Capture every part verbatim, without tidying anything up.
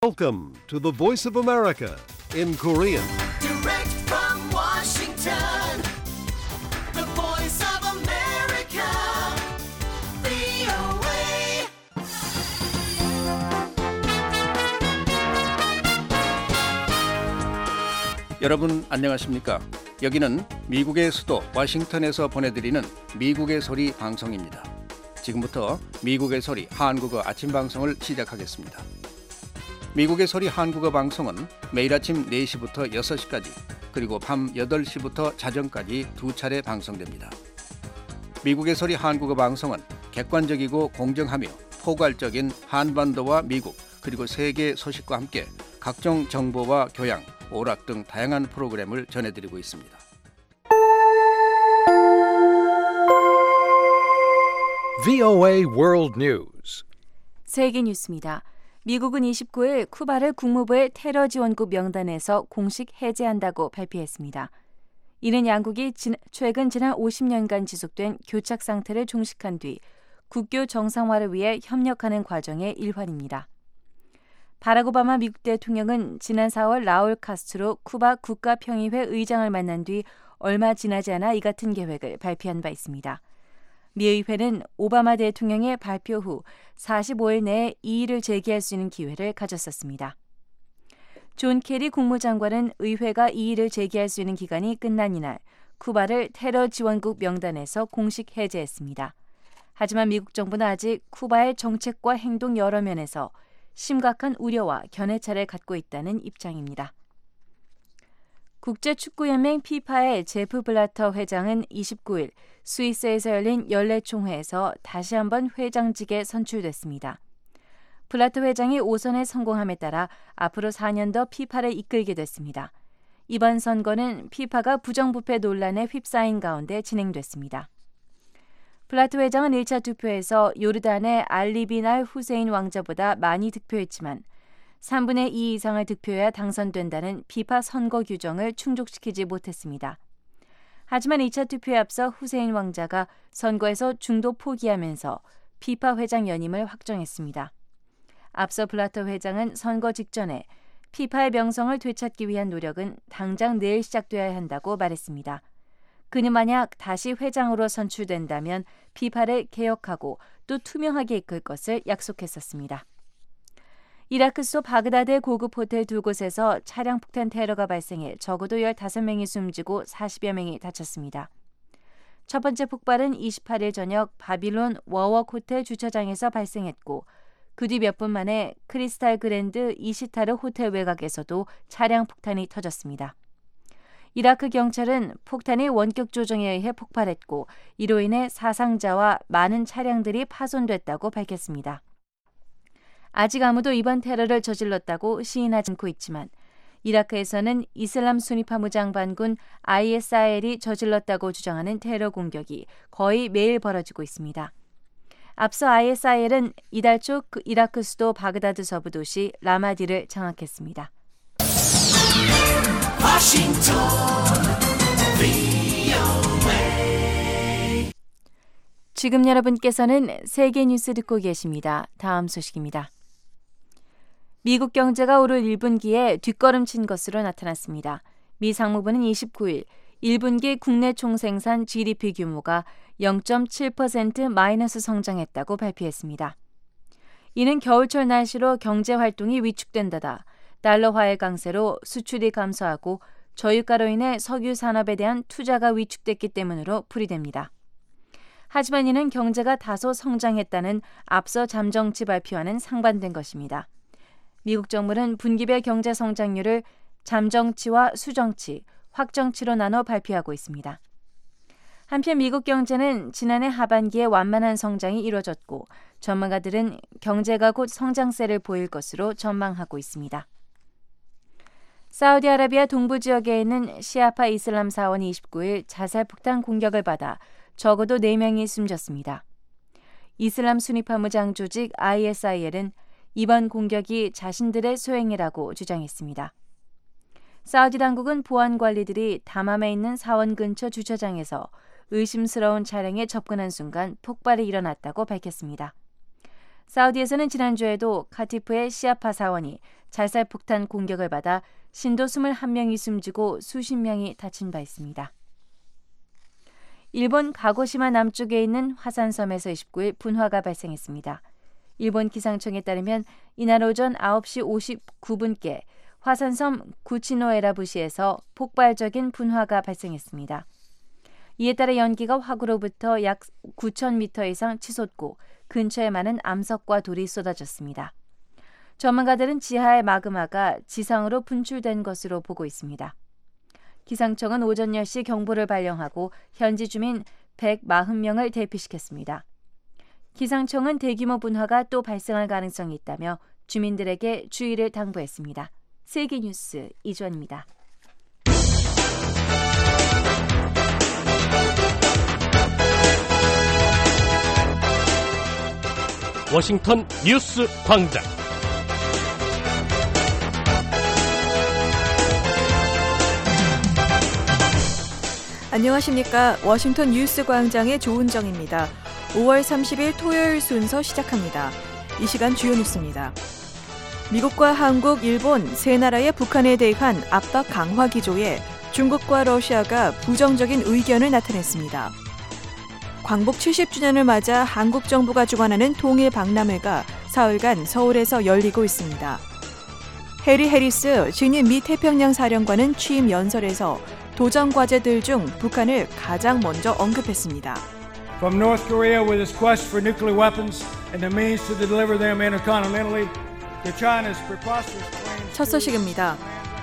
Welcome to the Voice of America in Korean. Direct from Washington, the Voice of America, 브이오에이. 여러분 안녕하십니까? 여기는 미국의 수도 워싱턴에서 보내드리는 미국의 소리 방송입니다. 지금부터 미국의 소리 한국어 아침 방송을 시작하겠습니다. 미국의 소리 한국어 방송은 매일 아침 네 시부터 여섯 시까지 그리고 밤 여덟 시부터 자정까지 두 차례 방송됩니다. 미국의 소리 한국어 방송은 객관적이고 공정하며 포괄적인 한반도와 미국 그리고 세계 소식과 함께 각종 정보와 교양, 오락 등 다양한 프로그램을 전해드리고 있습니다. 브이오에이 World News. 세계 뉴스입니다. 미국은 이십구 일 쿠바를 국무부의 테러 지원국 명단에서 공식 해제한다고 발표했습니다. 이는 양국이 진, 최근 지난 오십 년간 지속된 교착 상태를 종식한 뒤 국교 정상화를 위해 협력하는 과정의 일환입니다. 바락 오바마 미국 대통령은 지난 사월 라울 카스트로 쿠바 국가평의회 의장을 만난 뒤 얼마 지나지 않아 이 같은 계획을 발표한 바 있습니다. 미 의회는 오바마 대통령의 발표 후 사십오 일 내에 이의를 제기할 수 있는 기회를 가졌었습니다. 존 케리 국무장관은 의회가 이의를 제기할 수 있는 기간이 끝난 이날 쿠바를 테러 지원국 명단에서 공식 해제했습니다. 하지만 미국 정부는 아직 쿠바의 정책과 행동 여러 면에서 심각한 우려와 견해차를 갖고 있다는 입장입니다. 국제축구연맹 피파의 제프 블라터 회장은 이십구 일 스위스에서 열린 연례 총회에서 다시 한번 회장직에 선출됐습니다. 블라터 회장이 오선에 성공함에 따라 앞으로 사 년 더 피파를 이끌게 됐습니다. 이번 선거는 피파가 부정부패 논란에 휩싸인 가운데 진행됐습니다. 블라터 회장은 일 차 투표에서 요르단의 알리 빈 알 후세인 왕자보다 많이 득표했지만 삼분의 이 이상을 득표해야 당선된다는 피파 선거 규정을 충족시키지 못했습니다. 하지만 이 차 투표에 앞서 후세인 왕자가 선거에서 중도 포기하면서 피파 회장 연임을 확정했습니다. 앞서 블라터 회장은 선거 직전에 피파의 명성을 되찾기 위한 노력은 당장 내일 시작돼야 한다고 말했습니다. 그는 만약 다시 회장으로 선출된다면 피파를 개혁하고 또 투명하게 이끌 것을 약속했었습니다. 이라크 수도 바그다드의 고급 호텔 두 곳에서 차량 폭탄 테러가 발생해 적어도 열다섯 명이 숨지고 사십여 명이 다쳤습니다. 첫 번째 폭발은 이십팔 일 저녁 바빌론 워웍 호텔 주차장에서 발생했고 그 뒤 몇 분 만에 크리스탈 그랜드 이시타르 호텔 외곽에서도 차량 폭탄이 터졌습니다. 이라크 경찰은 폭탄이 원격 조정에 의해 폭발했고 이로 인해 사상자와 많은 차량들이 파손됐다고 밝혔습니다. 아직 아무도 이번 테러를 저질렀다고 시인하지 않고 있지만 이라크에서는 이슬람 수니파 무장 반군 아이에스아이엘이 저질렀다고 주장하는 테러 공격이 거의 매일 벌어지고 있습니다. 앞서 아이에스아이엘은 이달 초 이라크 수도 바그다드 서부 도시 라마디를 장악했습니다. 워싱턴, 브이오에이. 지금 여러분께서는 세계 뉴스 듣고 계십니다. 다음 소식입니다. 미국 경제가 올 일 분기에 뒷걸음친 것으로 나타났습니다. 미 상무부는 이십구 일 일 분기 국내 총생산 지디피 규모가 영 점 칠 퍼센트 마이너스 성장했다고 발표했습니다. 이는 겨울철 날씨로 경제 활동이 위축된다다 달러화의 강세로 수출이 감소하고 저유가로 인해 석유 산업에 대한 투자가 위축됐기 때문으로 풀이됩니다. 하지만 이는 경제가 다소 성장했다는 앞서 잠정치 발표와는 상반된 것입니다. 미국 정부는 분기별 경제 성장률을 잠정치와 수정치, 확정치로 나눠 발표하고 있습니다. 한편 미국 경제는 지난해 하반기에 완만한 성장이 이뤄졌고 전문가들은 경제가 곧 성장세를 보일 것으로 전망하고 있습니다. 사우디아라비아 동부 지역에 있는 시아파 이슬람 사원이 이십구 일 자살 폭탄 공격을 받아 적어도 네 명이 숨졌습니다. 이슬람 수니파 무장 조직 아이에스아이엘은 이번 공격이 자신들의 소행이라고 주장했습니다. 사우디 당국은 보안 관리들이 다맘에 있는 사원 근처 주차장에서 의심스러운 차량에 접근한 순간 폭발이 일어났다고 밝혔습니다. 사우디에서는 지난주에도 카티프의 시아파 사원이 자살폭탄 공격을 받아 신도 이십일 명이 숨지고 수십 명이 다친 바 있습니다. 일본 가고시마 남쪽에 있는 화산섬에서 이십구 일 분화가 발생했습니다. 일본 기상청에 따르면 이날 오전 아홉 시 오십구 분께 화산섬 구치노에라부시에서 폭발적인 분화가 발생했습니다. 이에 따라 연기가 화구로부터 약 구천 미터 이상 치솟고 근처에 많은 암석과 돌이 쏟아졌습니다. 전문가들은 지하의 마그마가 지상으로 분출된 것으로 보고 있습니다. 기상청은 오전 열 시 경보를 발령하고 현지 주민 백사십 명을 대피시켰습니다. 기상청은 대규모 분화가 또 발생할 가능성이 있다며 주민들에게 주의를 당부했습니다. 세계뉴스 이주원입니다. 워싱턴 뉴스 광장. 안녕하십니까. 워싱턴 뉴스 광장의 조은정입니다. 오월 삼십일 토요일 순서 시작합니다. 이 시간 주요 뉴스입니다. 미국과 한국, 일본 세 나라의 북한에 대한 압박 강화 기조에 중국과 러시아가 부정적인 의견을 나타냈습니다. 광복 칠십 주년을 맞아 한국 정부가 주관하는 통일 박람회가 사흘간 서울에서 열리고 있습니다. 해리 해리스 신임 미 태평양 사령관은 취임 연설에서 도전 과제들 중 북한을 가장 먼저 언급했습니다. From North Korea with its quest for nuclear weapons and the means to deliver them intercontinentally, to China's preposterous claims. 첫 소식입니다.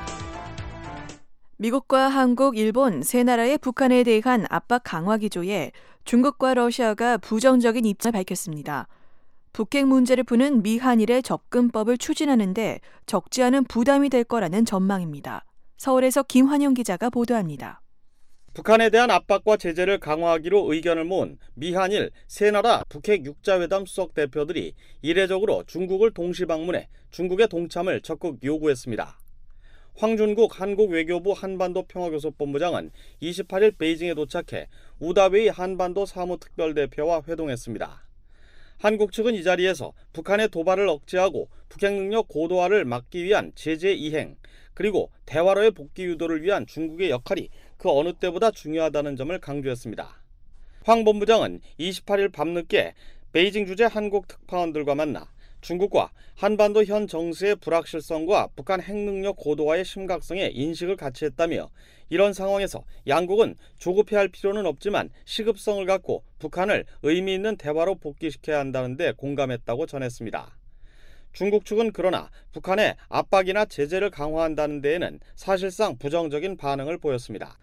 미국과 한국, 일본 세 나라의 북한에 대한 압박 강화 기조에 중국과 러시아가 부정적인 입장을 밝혔습니다. 북핵 문제를 푸는 미한일의 접근법을 추진하는데 적지 않은 부담이 될 거라는 전망입니다. 서울에서 김환영 기자가 보도합니다. 북한에 대한 압박과 제재를 강화하기로 의견을 모은 미한일 세 나라 북핵 육자회담 수석 대표들이 이례적으로 중국을 동시 방문해 중국의 동참을 적극 요구했습니다. 황준국 한국 외교부 한반도 평화교섭본부장은 이십팔 일 베이징에 도착해 우다웨이 한반도 사무특별대표와 회동했습니다. 한국 측은 이 자리에서 북한의 도발을 억제하고 북핵 능력 고도화를 막기 위한 제재 이행, 그리고 대화로의 복귀 유도를 위한 중국의 역할이 그 어느 때보다 중요하다는 점을 강조했습니다. 황 본부장은 이십팔 일 밤늦게 베이징 주재 한국 특파원들과 만나 중국과 한반도 현 정세의 불확실성과 북한 핵능력 고도화의 심각성에 인식을 같이 했다며 이런 상황에서 양국은 조급해할 필요는 없지만 시급성을 갖고 북한을 의미 있는 대화로 복귀시켜야 한다는 데 공감했다고 전했습니다. 중국 측은 그러나 북한의 압박이나 제재를 강화한다는 데에는 사실상 부정적인 반응을 보였습니다.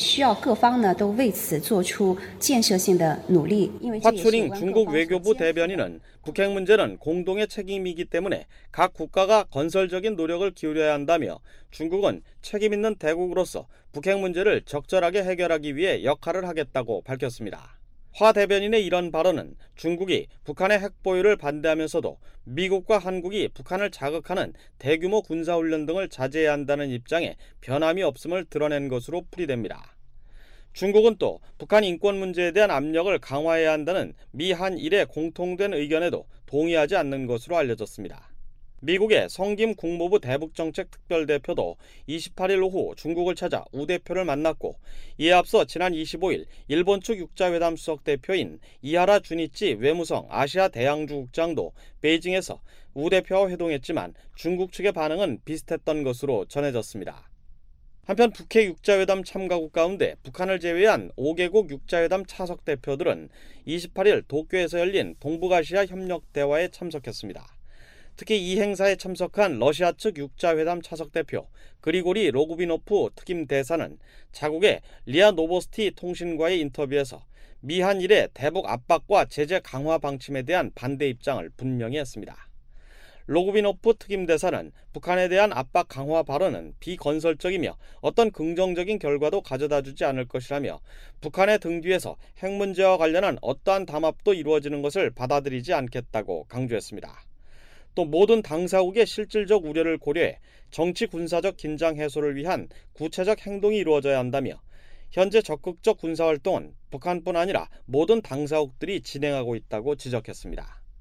화춘잉 중국 외교부 대변인은 북핵 문제는 공동의 책임이기 때문에 각 국가가 건설적인 노력을 기울여야 한다며 중국은 책임 있는 대국으로서 북핵 문제를 적절하게 해결하기 위해 역할을 하겠다고 밝혔습니다. 화 대변인의 이런 발언은 중국이 북한의 핵 보유를 반대하면서도 미국과 한국이 북한을 자극하는 대규모 군사훈련 등을 자제해야 한다는 입장에 변함이 없음을 드러낸 것으로 풀이됩니다. 중국은 또 북한 인권 문제에 대한 압력을 강화해야 한다는 미한일의 공통된 의견에도 동의하지 않는 것으로 알려졌습니다. 미국의 성김 국무부 대북정책 특별대표도 이십팔 일 오후 중국을 찾아 우 대표를 만났고 이에 앞서 지난 이십오 일 일본 측 육자회담 수석 대표인 이하라 주니치 외무성 아시아 대양주 국장도 베이징에서 우 대표와 회동했지만 중국 측의 반응은 비슷했던 것으로 전해졌습니다. 한편 북핵 육자회담 참가국 가운데 북한을 제외한 오 개국 육자회담 차석 대표들은 이십팔 일 도쿄에서 열린 동북아시아 협력대화에 참석했습니다. 특히 이 행사에 참석한 러시아 측 육자회담 차석 대표 그리고리 로구비노프 특임 대사는 자국의 리아 노보스티 통신과의 인터뷰에서 미한일의 대북 압박과 제재 강화 방침에 대한 반대 입장을 분명히 했습니다. 로구비노프 특임 대사는 북한에 대한 압박 강화 발언은 비건설적이며 어떤 긍정적인 결과도 가져다주지 않을 것이라며 북한의 등 뒤에서 핵 문제와 관련한 어떠한 담합도 이루어지는 것을 받아들이지 않겠다고 강조했습니다. 또 모든 당사국의 실질적 우려를 고려해 정치 군사적 긴장 해소를 위한 구체적 행동이 이루어져야 한다며 현재 적극적 군사활동은 북한뿐 아니라 모든 당사국들이 진행하고 있다고 지적했습니다.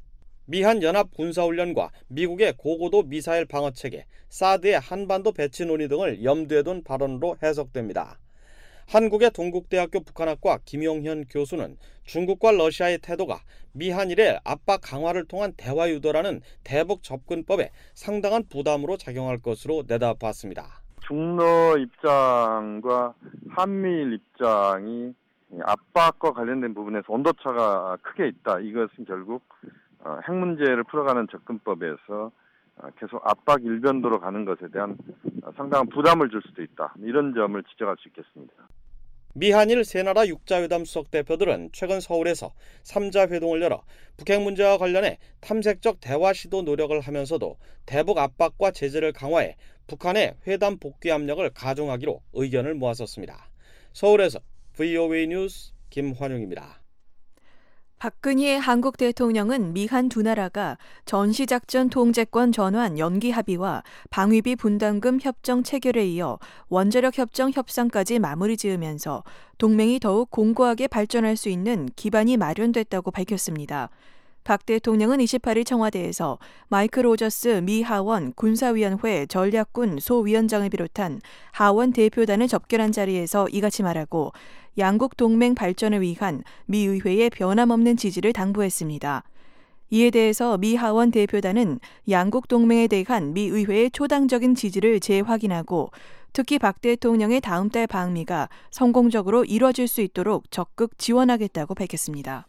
미한 연합 군사훈련과 미국의 고고도 미사일 방어체계, 사드의 한반도 배치 논의 등을 염두에 둔 발언으로 해석됩니다. 한국의 동국대학교 북한학과 김용현 교수는 중국과 러시아의 태도가 미한일의 압박 강화를 통한 대화 유도라는 대북 접근법에 상당한 부담으로 작용할 것으로 내다봤습니다. 중러 입장과 한미일 입장이 압박과 관련된 부분에서 온도차가 크게 있다. 이것은 결국 핵 문제를 풀어가는 접근법에서 계속 압박 일변도로 가는 것에 대한 상당한 부담을 줄 수도 있다. 이런 점을 지적할 수 있겠습니다. 미한일 세 나라 육자회담 수석 대표들은 최근 서울에서 삼자 회동을 열어 북핵 문제와 관련해 탐색적 대화 시도 노력을 하면서도 대북 압박과 제재를 강화해 북한의 회담 복귀 압력을 가중하기로 의견을 모았었습니다. 서울에서 브이오에이 뉴스 김환용입니다. 박근혜 한국 대통령은 미한 두 나라가 전시작전 통제권 전환 연기 합의와 방위비 분담금 협정 체결에 이어 원자력 협정 협상까지 마무리 지으면서 동맹이 더욱 공고하게 발전할 수 있는 기반이 마련됐다고 밝혔습니다. 박 대통령은 이십팔 일 청와대에서 마이크 로저스 미 하원 군사위원회 전략군 소위원장을 비롯한 하원 대표단을 접견한 자리에서 이같이 말하고 양국 동맹 발전을 위한 미 의회의 변함없는 지지를 당부했습니다. 이에 대해서 미 하원 대표단은 양국 동맹에 대한 미 의회의 초당적인 지지를 재확인하고 특히 박 대통령의 다음 달 방미가 성공적으로 이뤄질 수 있도록 적극 지원하겠다고 밝혔습니다.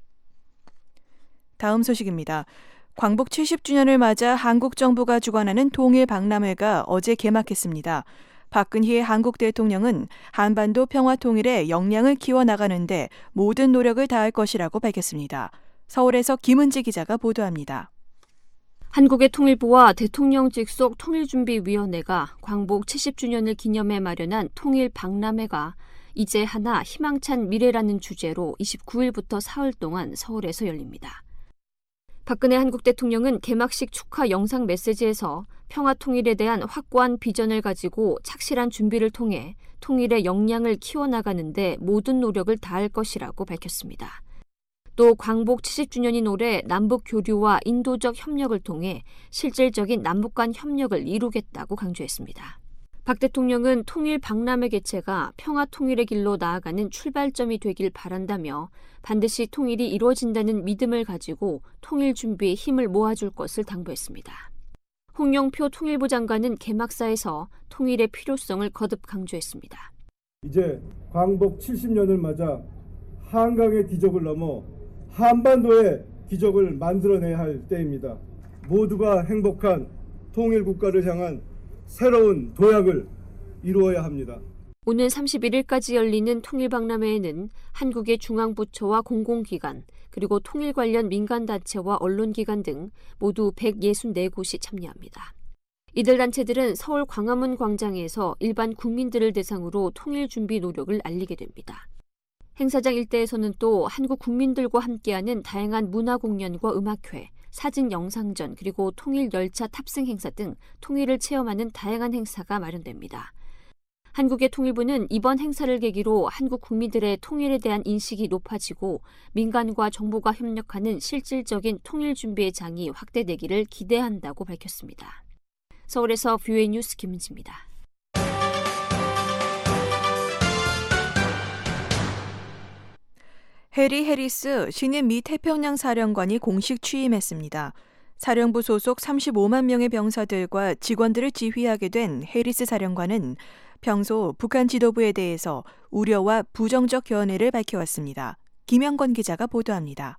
다음 소식입니다. 광복 칠십 주년을 맞아 한국 정부가 주관하는 통일 박람회가 어제 개막했습니다. 박근혜 한국 대통령은 한반도 평화 통일의 역량을 키워나가는데 모든 노력을 다할 것이라고 밝혔습니다. 서울에서 김은지 기자가 보도합니다. 한국의 통일부와 대통령 직속 통일준비위원회가 광복 칠십 주년을 기념해 마련한 통일 박람회가 이제 하나 희망찬 미래라는 주제로 이십구 일부터 사흘 동안 서울에서 열립니다. 박근혜 한국 대통령은 개막식 축하 영상 메시지에서 평화 통일에 대한 확고한 비전을 가지고 착실한 준비를 통해 통일의 역량을 키워나가는데 모든 노력을 다할 것이라고 밝혔습니다. 또 광복 칠십 주년인 올해 남북 교류와 인도적 협력을 통해 실질적인 남북 간 협력을 이루겠다고 강조했습니다. 박 대통령은 통일 박람회 개최가 평화 통일의 길로 나아가는 출발점이 되길 바란다며 반드시 통일이 이루어진다는 믿음을 가지고 통일 준비에 힘을 모아줄 것을 당부했습니다. 홍영표 통일부 장관은 개막사에서 통일의 필요성을 거듭 강조했습니다. 이제 광복 칠십 년을 맞아 한강의 기적을 넘어 한반도의 기적을 만들어내야 할 때입니다. 모두가 행복한 통일 국가를 향한 새로운 도약을 이루어야 합니다. 오는 삼십일 일까지 열리는 통일박람회에는 한국의 중앙부처와 공공기관, 그리고 통일 관련 민간단체와 언론기관 등 모두 백육십사 곳이 참여합니다. 이들 단체들은 서울 광화문 광장에서 일반 국민들을 대상으로 통일 준비 노력을 알리게 됩니다. 행사장 일대에서는 또 한국 국민들과 함께하는 다양한 문화 공연과 음악회, 사진 영상전, 그리고 통일 열차 탑승 행사 등 통일을 체험하는 다양한 행사가 마련됩니다. 한국의 통일부는 이번 행사를 계기로 한국 국민들의 통일에 대한 인식이 높아지고 민간과 정부가 협력하는 실질적인 통일 준비의 장이 확대되기를 기대한다고 밝혔습니다. 서울에서 브이오에이 뉴스 김은지입니다. 해리 해리스 신임 미 태평양 사령관이 공식 취임했습니다. 사령부 소속 삼십오만 명의 병사들과 직원들을 지휘하게 된 해리스 사령관은 평소 북한 지도부에 대해서 우려와 부정적 견해를 밝혀왔습니다. 김영건 기자가 보도합니다.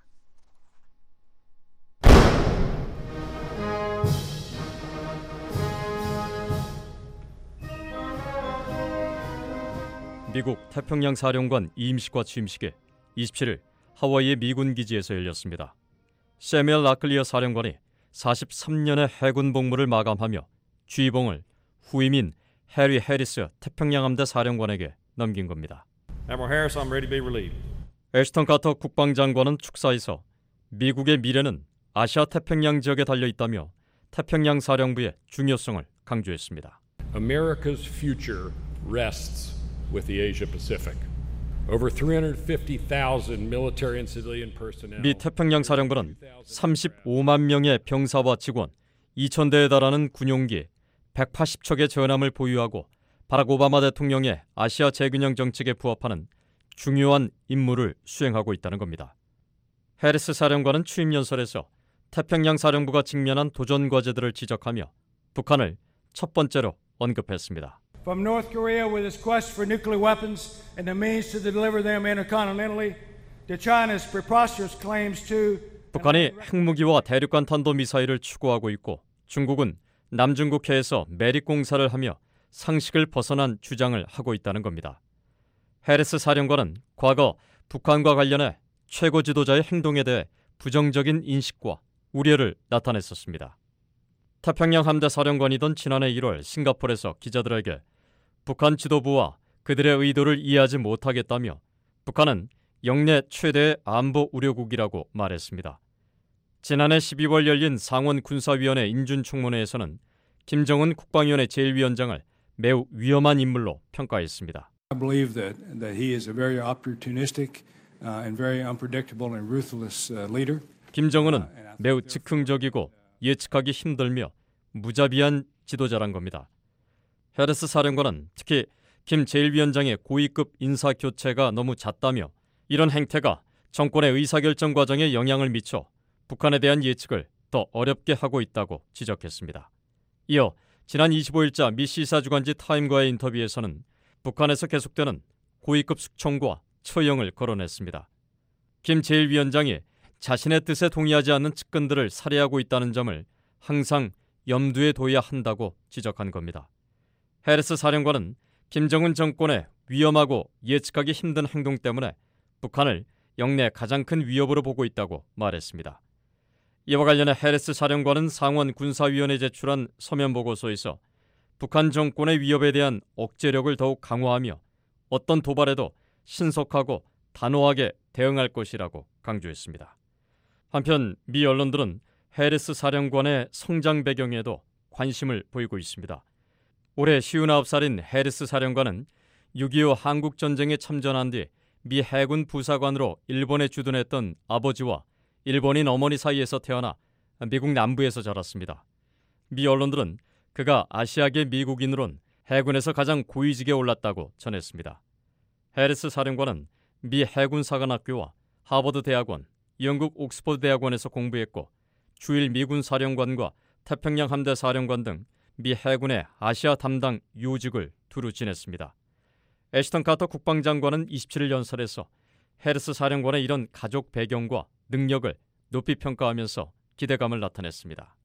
미국 태평양 사령관 임시과 취임식에 이십칠 일 하와이의 미군 기지에서 열렸습니다. 세뮤얼 라클리어 사령관이 사십삼 년의 해군 복무를 마감하며 주의봉을 후임인 해리 해리스 태평양함대 사령관에게 넘긴 겁니다. Harris, I'm ready to be relieved. 애슈턴 카터 국방장관은 축사에서 미국의 미래는 아시아 태평양 지역에 달려 있다며 태평양 사령부의 중요성을 강조했습니다. America's future rests with the Asia Pacific. Over three hundred fifty thousand military and civilian personnel. 미 태평양 사령부는 삼십오만 명의 병사와 직원, 이천 대에 달하는 군용기, 백팔십 척의 전함을 보유하고 바락 오바마 대통령의 아시아 재균형 정책에 부합하는 중요한 임무를 수행하고 있다는 겁니다. 해리스 사령관은 취임 연설에서 태평양 사령부가 직면한 도전 과제들을 지적하며 북한을 첫 번째로 언급했습니다. From North Korea with its quest for nuclear weapons and the means to deliver them intercontinentally, to China's preposterous claims to 북한이 핵무기와 대륙간 탄도미사일을 추구하고 있고 중국은 남중국해에서 매립공사를 하며 상식을 벗어난 주장을 하고 있다는 겁니다. 해리스 사령관은 과거 북한과 관련해 최고 지도자의 행동에 대해 부정적인 인식과 우려를 나타냈었습니다. 태평양 함대 사령관이던 지난해 일월 싱가포르에서 기자들에게 북한 지도부와 그들의 의도를 이해하지 못하겠다며 북한은 역내 최대의 안보 우려국이라고 말했습니다. 지난해 십이월 열린 상원 군사위원회 인준총문회에서는 김정은 국방위원회 제일위원장을 매우 위험한 인물로 평가했습니다. I believe that that he is a very opportunistic uh, and very unpredictable and ruthless uh, leader. 김정은은 매우 즉흥적이고 예측하기 힘들며 무자비한 지도자란 겁니다. 해리스 사령관은 특히 김 제일위원장의 고위급 인사 교체가 너무 잦다며 이런 행태가 정권의 의사결정 과정에 영향을 미쳐 북한에 대한 예측을 더 어렵게 하고 있다고 지적했습니다. 이어 지난 이십오일자 미 시사주간지 타임과의 인터뷰에서는 북한에서 계속되는 고위급 숙청과 처형을 거론했습니다. 김 제일위원장이 자신의 뜻에 동의하지 않는 측근들을 살해하고 있다는 점을 항상 염두에 둬야 한다고 지적한 겁니다. 해리스 사령관은 김정은 정권의 위험하고 예측하기 힘든 행동 때문에 북한을 역내 가장 큰 위협으로 보고 있다고 말했습니다. 이와 관련해 해리스 사령관은 상원 군사위원회에 제출한 서면 보고서에서 북한 정권의 위협에 대한 억제력을 더욱 강화하며 어떤 도발에도 신속하고 단호하게 대응할 것이라고 강조했습니다. 한편 미 언론들은 해리스 사령관의 성장 배경에도 관심을 보이고 있습니다. 올해 쉰아홉 살인 해리스 사령관은 육이오 한국전쟁에 참전한 뒤 미 해군 부사관으로 일본에 주둔했던 아버지와 일본인 어머니 사이에서 태어나 미국 남부에서 자랐습니다. 미 언론들은 그가 아시아계 미국인으론 해군에서 가장 고위직에 올랐다고 전했습니다. 해리스 사령관은 미 해군 사관학교와 하버드 대학원, 영국 옥스퍼드 대학원에서 공부했고 주일 미군 사령관과 태평양 함대 사령관 등 미 해군의 아시아 담당 요직을 두루 지냈습니다. 애시턴 카터 국방장관은 이십칠일 연설에서 해리스 사령관의 이런 가족 배경과 능력을 높이 평가하면서 기대감을 나타냈습니다.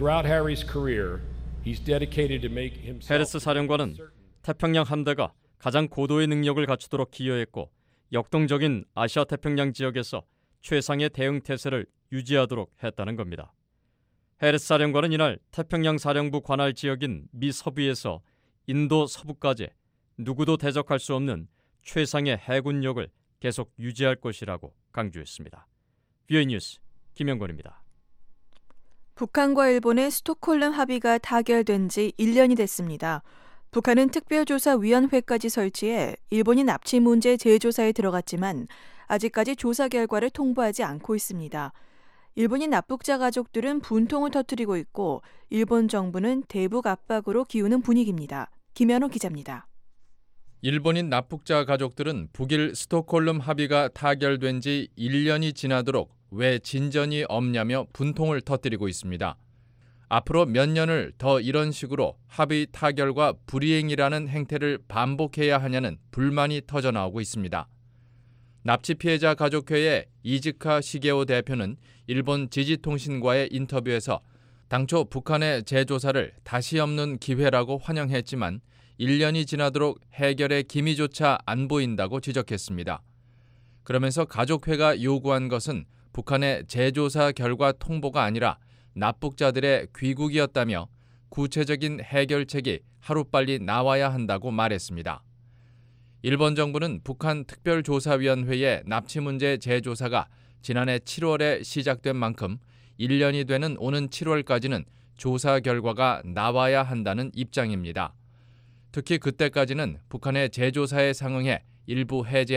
해리스 사령관은 태평양 함대가 가장 고도의 능력을 갖추도록 기여했고 역동적인 아시아 태평양 지역에서 최상의 대응 태세를 유지하도록 했다는 겁니다. 해리스 사령관은 이날 태평양 사령부 관할 지역인 미 서부에서 인도 서부까지 누구도 대적할 수 없는 최상의 해군력을 계속 유지할 것이라고 강조했습니다. 비오아이 뉴스 김영권입니다. 북한과 일본의 스톡홀름 합의가 타결된 지 일 년이 됐습니다. 북한은 특별조사위원회까지 설치해 일본이 납치 문제 재조사에 들어갔지만 아직까지 조사 결과를 통보하지 않고 있습니다. 일본인 납북자 가족들은 분통을 터뜨리고 있고 일본 정부는 대북 압박으로 기우는 분위기입니다. 김현호 기자입니다. 일본인 납북자 가족들은 북일 스톡홀름 합의가 타결된 지 일 년이 지나도록 왜 진전이 없냐며 분통을 터뜨리고 있습니다. 앞으로 몇 년을 더 이런 식으로 합의 타결과 불이행이라는 행태를 반복해야 하냐는 불만이 터져나오고 있습니다. 납치 피해자 가족회의 이즈카 시게오 대표는 일본 지지통신과의 인터뷰에서 당초 북한의 재조사를 다시 엎는 기회라고 환영했지만 일 년이 지나도록 해결의 기미조차 안 보인다고 지적했습니다. 그러면서 가족회가 요구한 것은 북한의 재조사 결과 통보가 아니라 납북자들의 귀국이었다며 구체적인 해결책이 하루빨리 나와야 한다고 말했습니다. 일본 정부는 북한 특별조사위원회의 납치 문제 재조사가 지난해 칠월에 시작된 만큼 일 년이 되는 오는 칠월까지는 조사 결과가 나와야 한다는 입장입니다. 특히 그때까지는 북한의 재조사에 상응해 일부 해제한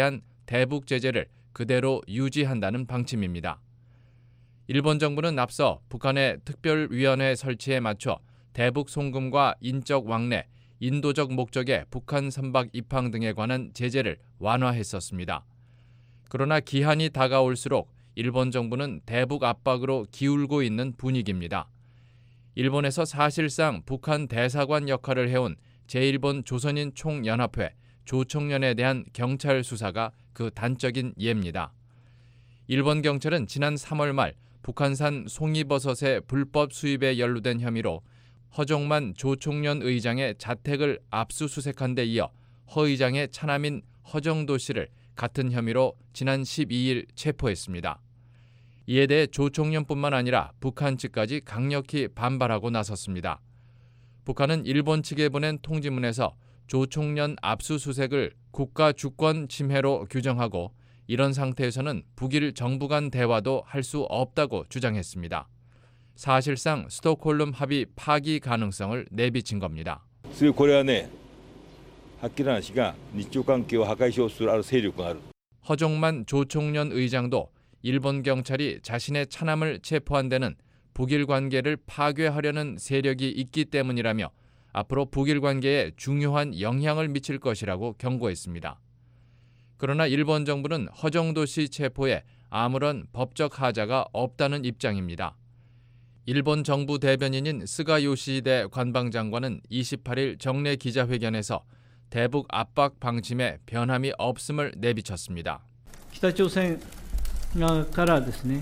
대북 제재를 그대로 유지한다는 방침입니다. 일본 정부는 앞서 북한의 특별위원회 설치에 맞춰 대북 송금과 인적 왕래, 인도적 목적의 북한 선박 입항 등에 관한 제재를 완화했었습니다. 그러나 기한이 다가올수록 일본 정부는 대북 압박으로 기울고 있는 분위기입니다. 일본에서 사실상 북한 대사관 역할을 해온 제일본 조선인 총연합회 조총련에 대한 경찰 수사가 그 단적인 예입니다. 일본 경찰은 지난 삼월 말 북한산 송이버섯의 불법 수입에 연루된 혐의로 허정만 조총련 의장의 자택을 압수수색한 데 이어 허 의장의 차남인 허정도 씨를 같은 혐의로 지난 십이일 체포했습니다. 이에 대해 조총련뿐만 아니라 북한 측까지 강력히 반발하고 나섰습니다. 북한은 일본 측에 보낸 통지문에서 조총련 압수수색을 국가 주권 침해로 규정하고 이런 상태에서는 북일 정부 간 대화도 할 수 없다고 주장했습니다. 사실상 스톡홀름 합의 파기 가능성을 내비친 겁니다. これはね、はっきりな話が日朝関係を破壊しようとするある勢力がある. 허종만 조총련 의장도 일본 경찰이 자신의 차남을 체포한 데는 북일 관계를 파괴하려는 세력이 있기 때문이라며 앞으로 북일 관계에 중요한 영향을 미칠 것이라고 경고했습니다. 그러나 일본 정부는 허정도 씨 체포에 아무런 법적 하자가 없다는 입장입니다. 일본 정부 대변인인 스가 요시히데 관방장관은 이십팔일 정례 기자회견에서 대북 압박 방침에 변함이 없음을 내비쳤습니다. 北朝鮮側からですね、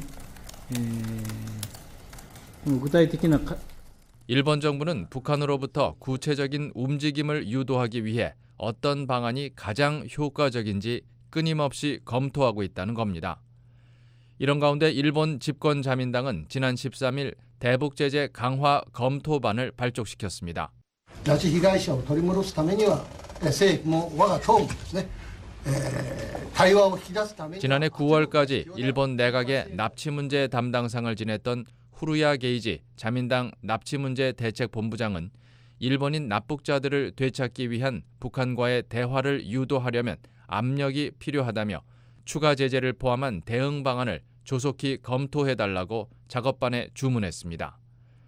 具体的な 일본 정부는 북한으로부터 구체적인 움직임을 유도하기 위해 어떤 방안이 가장 효과적인지 끊임없이 검토하고 있다는 겁니다. 이런 가운데 일본 집권 자민당은 지난 십삼일 대북 제재 강화 검토반을 발족시켰습니다. 拉致被害者を取り戻すためには政府も我が党もですね、対話を引き出すために 지난해 구월까지 일본 내각의 납치 문제 담당상을 지냈던 후루야 게이지 자민당 납치 문제 대책 본부장은 일본인 납북자들을 되찾기 위한 북한과의 대화를 유도하려면 압력이 필요하다며 추가 제재를 포함한 대응 방안을 조속히 검토해달라고 작업반에 주문했습니다.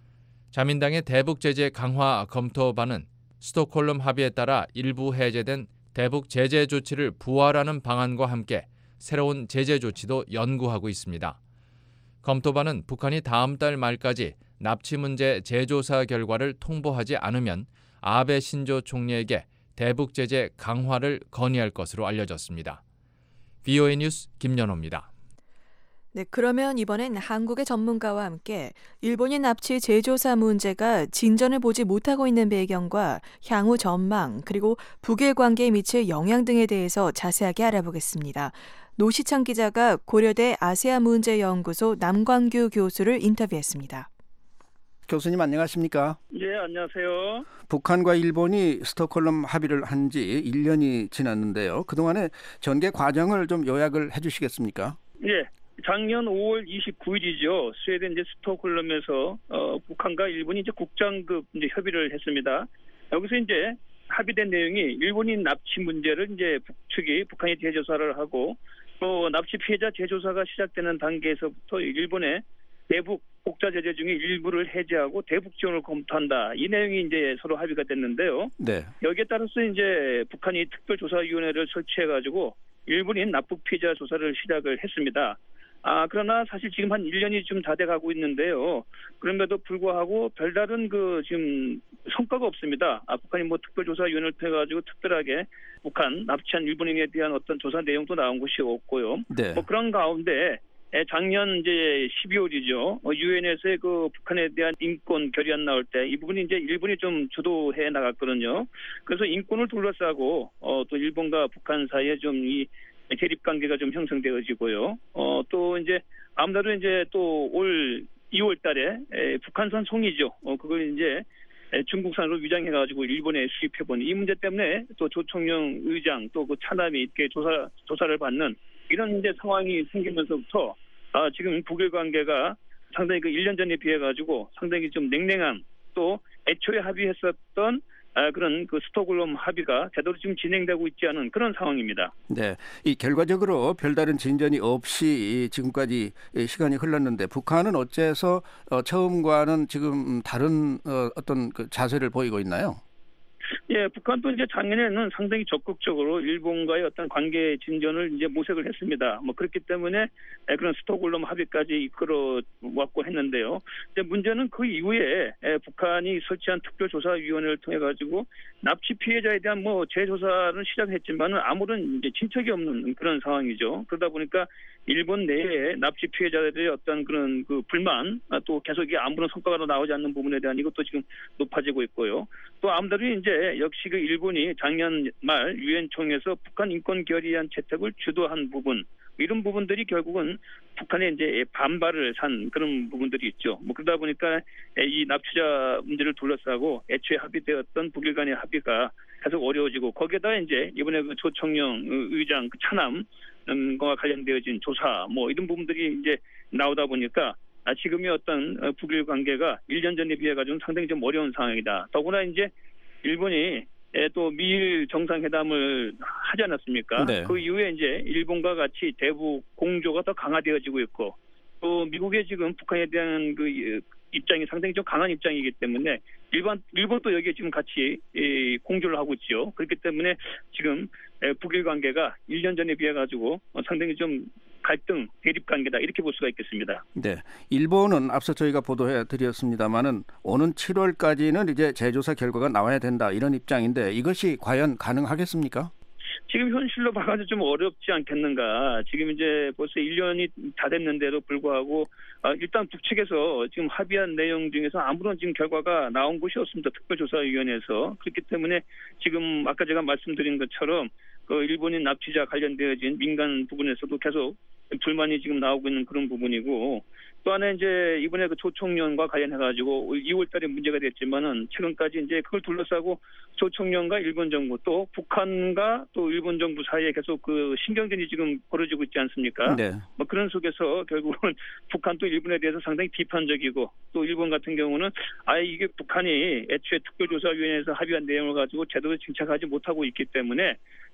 자민당의 대북 제재 강화 검토반은 스톡홀름 합의에 따라 일부 해제된 대북 제재 조치를 부활하는 방안과 함께 새로운 제재 조치도 연구하고 있습니다. 검토반은 북한이 다음 달 말까지 납치 문제 재조사 결과를 통보하지 않으면 아베 신조 총리에게 대북 제재 강화를 건의할 것으로 알려졌습니다. 브이오에이 뉴스 김연호입니다. 네, 그러면 이번엔 한국의 전문가와 함께 일본인 납치 재조사 문제가 진전을 보지 못하고 있는 배경과 향후 전망, 그리고 북일 관계에 미칠 영향 등에 대해서 자세하게 알아보겠습니다. 노시창 기자가 고려대 아세안 문제연구소 남광규 교수를 인터뷰했습니다. 교수님 안녕하십니까? 예, 안녕하세요. 북한과 일본이 스톡홀름 합의를 한 지 일 년이 지났는데요. 그동안의 전개 과정을 좀 요약을 해 주시겠습니까? 예. 작년 오월 이십구일이죠. 스웨덴 이제 스톡홀름에서 어, 북한과 일본이 이제 국장급 이제 협의를 했습니다. 여기서 이제 합의된 내용이 일본인 납치 문제를 이제 북측이 북한이 재조사를 하고 또 납치 피해자 재조사가 시작되는 단계에서부터 일본의 대북 복자 제재 중에 일부를 해제하고 대북 지원을 검토한다. 이 내용이 이제 서로 합의가 됐는데요. 네. 여기에 따라서 이제 북한이 특별조사위원회를 설치해가지고 일본인 납북 피해자 조사를 시작을 했습니다. 아, 그러나 사실 지금 한 일 년이 좀 다 돼가고 있는데요. 그럼에도 불구하고 별다른 그 지금 성과가 없습니다. 아, 북한이 뭐 특별조사위원회를 통해가지고 특별하게 북한 납치한 일본인에 대한 어떤 조사 내용도 나온 것이 없고요. 네. 뭐 그런 가운데 작년 이제 십이월이죠. 유엔에서의 그 북한에 대한 인권 결의안 나올 때 이 부분이 이제 일본이 좀 주도해 나갔거든요. 그래서 인권을 둘러싸고 어, 또 일본과 북한 사이에 좀 이 대립 관계가 좀 형성되어지고요. 어, 또 이제 아무래도 이제 또 올 이월 달에 에, 북한산 송이죠. 어, 그걸 이제 에, 중국산으로 위장해가지고 일본에 수입해본 이 문제 때문에 또 조총영 의장 또 그 차남이 이렇게 조사 조사를 받는 이런 이제 상황이 생기면서부터 아, 지금 북일 관계가 상당히 그 일 년 전에 비해 가지고 상당히 좀 냉랭한 또 애초에 합의했었던 아, 그런 그 스톡홀름 합의가 제대로 지금 진행되고 있지 않은 그런 상황입니다. 네, 이 결과적으로 별다른 진전이 없이 지금까지 시간이 흘렀는데 북한은 어째서 처음과는 지금 다른 어떤 그 자세를 보이고 있나요? 예, 북한도 이제 작년에는 상당히 적극적으로 일본과의 어떤 관계 진전을 이제 모색을 했습니다. 뭐 그렇기 때문에 그런 스톡홀름 합의까지 이끌어 왔고 했는데요. 이제 문제는 그 이후에 북한이 설치한 특별조사위원회를 통해 가지고 납치 피해자에 대한 뭐 재조사를 시작했지만은 아무런 이제 진척이 없는 그런 상황이죠. 그러다 보니까 일본 내에 납치 피해자들의 어떤 그런 그 불만, 또 계속 이게 아무런 성과가 나오지 않는 부분에 대한 이것도 지금 높아지고 있고요. 또 아무래도 이제 역시 그 일본이 작년 말 유엔 총회에서 북한 인권 결의안 채택을 주도한 부분, 이런 부분들이 결국은 북한의 이제 반발을 산 그런 부분들이 있죠. 뭐 그러다 보니까 이 납치자 문제를 둘러싸고 애초에 합의되었던 북일 간의 합의가 계속 어려워지고, 거기에다 이제 이번에 그 조청영 의장 그 차남과 관련되어진 조사 뭐 이런 부분들이 이제 나오다 보니까 지금의 어떤 북일 관계가 일 년 전에 비해 가지고는 상당히 좀 어려운 상황이다. 더구나 이제 일본이 또 미일 정상회담을 하지 않았습니까? 네. 그 이후에 이제 일본과 같이 대북 공조가 더 강화되어지고 있고, 또 미국의 지금 북한에 대한 그 입장이 상당히 좀 강한 입장이기 때문에 일본 일본도 여기에 지금 같이 공조를 하고 있죠. 그렇기 때문에 지금 북일 관계가 일 년 전에 비해 가지고 상당히 좀 갈등, 대립 관계다 이렇게 볼 수가 있겠습니다. 네, 일본은 앞서 저희가 보도해 드렸습니다만은 오는 칠월까지는 이제 재조사 결과가 나와야 된다 이런 입장인데 이것이 과연 가능하겠습니까? 지금 현실로 봐가지고 좀 어렵지 않겠는가. 지금 이제 벌써 일 년이 다 됐는데도 불구하고 일단 북측에서 지금 합의한 내용 중에서 아무런 지금 결과가 나온 것이 없습니다. 특별조사위원회에서. 그렇기 때문에 지금 아까 제가 말씀드린 것처럼 그 일본인 납치자 관련되어진 민간 부분에서도 계속 불만이 지금 나오고 있는 그런 부분이고, 또 하나 이제 이번에 그 조총련과 관련해가지고 이월달에 문제가 됐지만은 최근까지 이제 그걸 둘러싸고 조총련과 일본 정부 또 북한과 또 일본 정부 사이에 계속 그 신경전이 지금 벌어지고 있지 않습니까? 네. 뭐 그런 속에서 결국은 북한 또 일본에 대해서 상당히 비판적이고, 또 일본 같은 경우는 아예 이게 북한이 애초에 특별조사위원회에서 합의한 내용을 가지고 제대로 정착하지 못하고 있기 때문에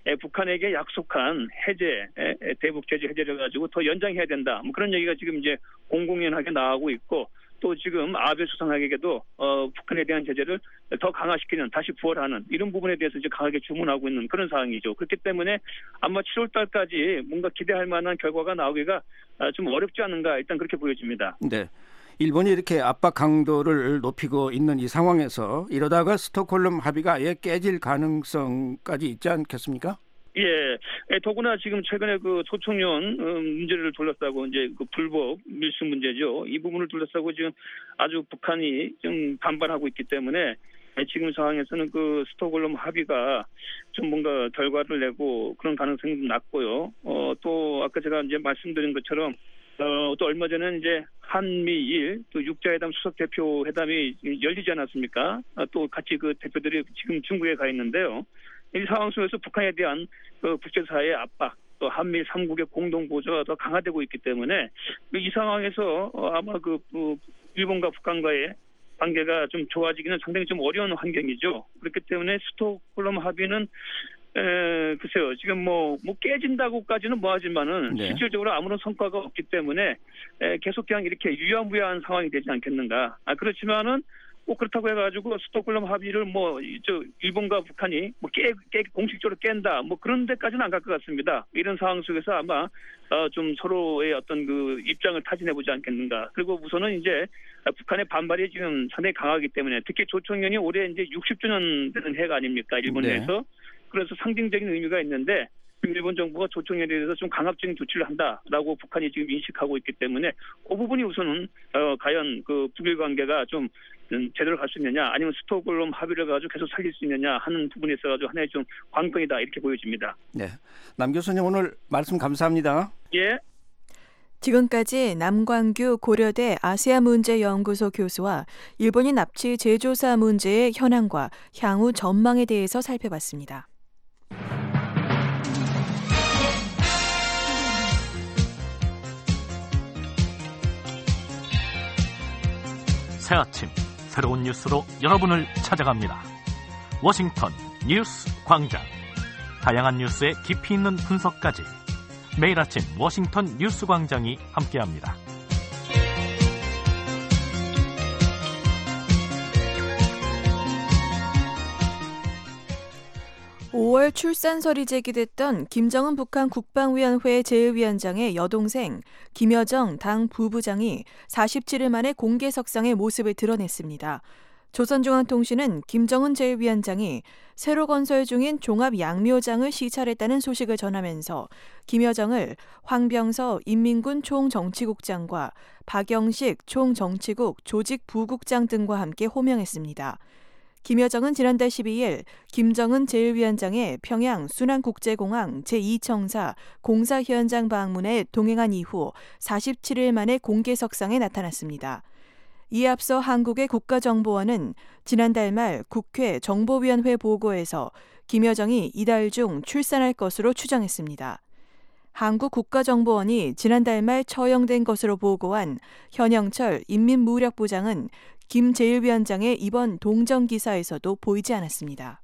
북한에게 약속한 해제, 대북 제재 해제를 가지고 더 연장해야 된다. 뭐 그런 얘기가 지금 이제 공공연하게 나오고 있고, 또 지금 아베 수상에게도 어, 북한에 대한 제재를 더 강화시키는, 다시 부활하는 이런 부분에 대해서 이제 강하게 주문하고 있는 그런 상황이죠. 그렇기 때문에 아마 칠월 달까지 뭔가 기대할 만한 결과가 나오기가 좀 어렵지 않은가, 일단 그렇게 보여집니다. 네. 일본이 이렇게 압박 강도를 높이고 있는 이 상황에서 이러다가 스톡홀름 합의가 아예 깨질 가능성까지 있지 않겠습니까? 예, 더구나 지금 최근에 그 조총련 문제를 둘러싸고 이제 그 불법 밀수 문제죠. 이 부분을 둘러싸고 지금 아주 북한이 좀 반발하고 있기 때문에 지금 상황에서는 그 스톡홀름 합의가 좀 뭔가 결과를 내고 그런 가능성이 좀 낮고요. 어, 또 아까 제가 이제 말씀드린 것처럼 어, 또 얼마 전에 이제 한미일 또 육자회담 수석 대표 회담이 열리지 않았습니까? 아, 또 같이 그 대표들이 지금 중국에 가 있는데요. 이 상황 속에서 북한에 대한 그 국제사회의 압박, 또 한미 삼국의 공동 보조가 더 강화되고 있기 때문에 이 상황에서 어, 아마 그, 그 일본과 북한과의 관계가 좀 좋아지기는 상당히 좀 어려운 환경이죠. 그렇기 때문에 스톡홀름 합의는 에, 글쎄요, 지금 뭐, 뭐 깨진다고까지는 뭐 하지만은 네. 실질적으로 아무런 성과가 없기 때문에 에, 계속 그냥 이렇게 유야무야한 상황이 되지 않겠는가. 아, 그렇지만은 꼭 그렇다고 해가지고 스톡홀름 합의를 뭐, 저, 일본과 북한이 뭐 깨, 깨, 공식적으로 깬다. 뭐 그런 데까지는 안 갈 것 같습니다. 이런 상황 속에서 아마, 어, 좀 서로의 어떤 그 입장을 타진해보지 않겠는가. 그리고 우선은 이제 북한의 반발이 지금 상당히 강하기 때문에 특히 조총련이 올해 이제 육십 주년 되는 해가 아닙니까? 일본 내에서. 네. 그래서 상징적인 의미가 있는데 일본 정부가 조총련에 대해서 좀 강압적인 조치를 한다라고 북한이 지금 인식하고 있기 때문에 그 부분이 우선은 어, 과연 그 북일 관계가 좀 제대로 갈 수 있느냐, 아니면 스톡홀름 합의를 가지고 계속 살릴 수 있느냐 하는 부분에 있어가지고 하나의 좀 관건이다 이렇게 보여집니다. 네, 남 교수님 오늘 말씀 감사합니다. 예. 지금까지 남광규 고려대 아세아문제연구소 교수와 일본인 납치 재조사 문제의 현황과 향후 전망에 대해서 살펴봤습니다. 새 아침 새로운 뉴스로 여러분을 찾아갑니다. 워싱턴 뉴스 광장. 다양한 뉴스의 깊이 있는 분석까지 매일 아침 워싱턴 뉴스 광장이 함께합니다. 오월 출산설이 제기됐던 김정은 북한 국방위원회 제일위원장의 여동생 김여정 당 부부장이 사십칠 일 만에 공개석상의 모습을 드러냈습니다. 조선중앙통신은 김정은 제일위원장이 새로 건설 중인 종합양묘장을 시찰했다는 소식을 전하면서 김여정을 황병서 인민군 총정치국장과 박영식 총정치국 조직부국장 등과 함께 호명했습니다. 김여정은 지난달 십이 일 김정은 제일위원장의 평양 순안국제공항 제이 청사 공사 현장 방문에 동행한 이후 사십칠 일 만에 공개석상에 나타났습니다. 이에 앞서 한국의 국가정보원은 지난달 말 국회 정보위원회 보고에서 김여정이 이달 중 출산할 것으로 추정했습니다. 한국 국가정보원이 지난달 말 처형된 것으로 보고한 현영철 인민무력부장은 김 제일위원장의 이번 동정 기사에서도 보이지 않았습니다.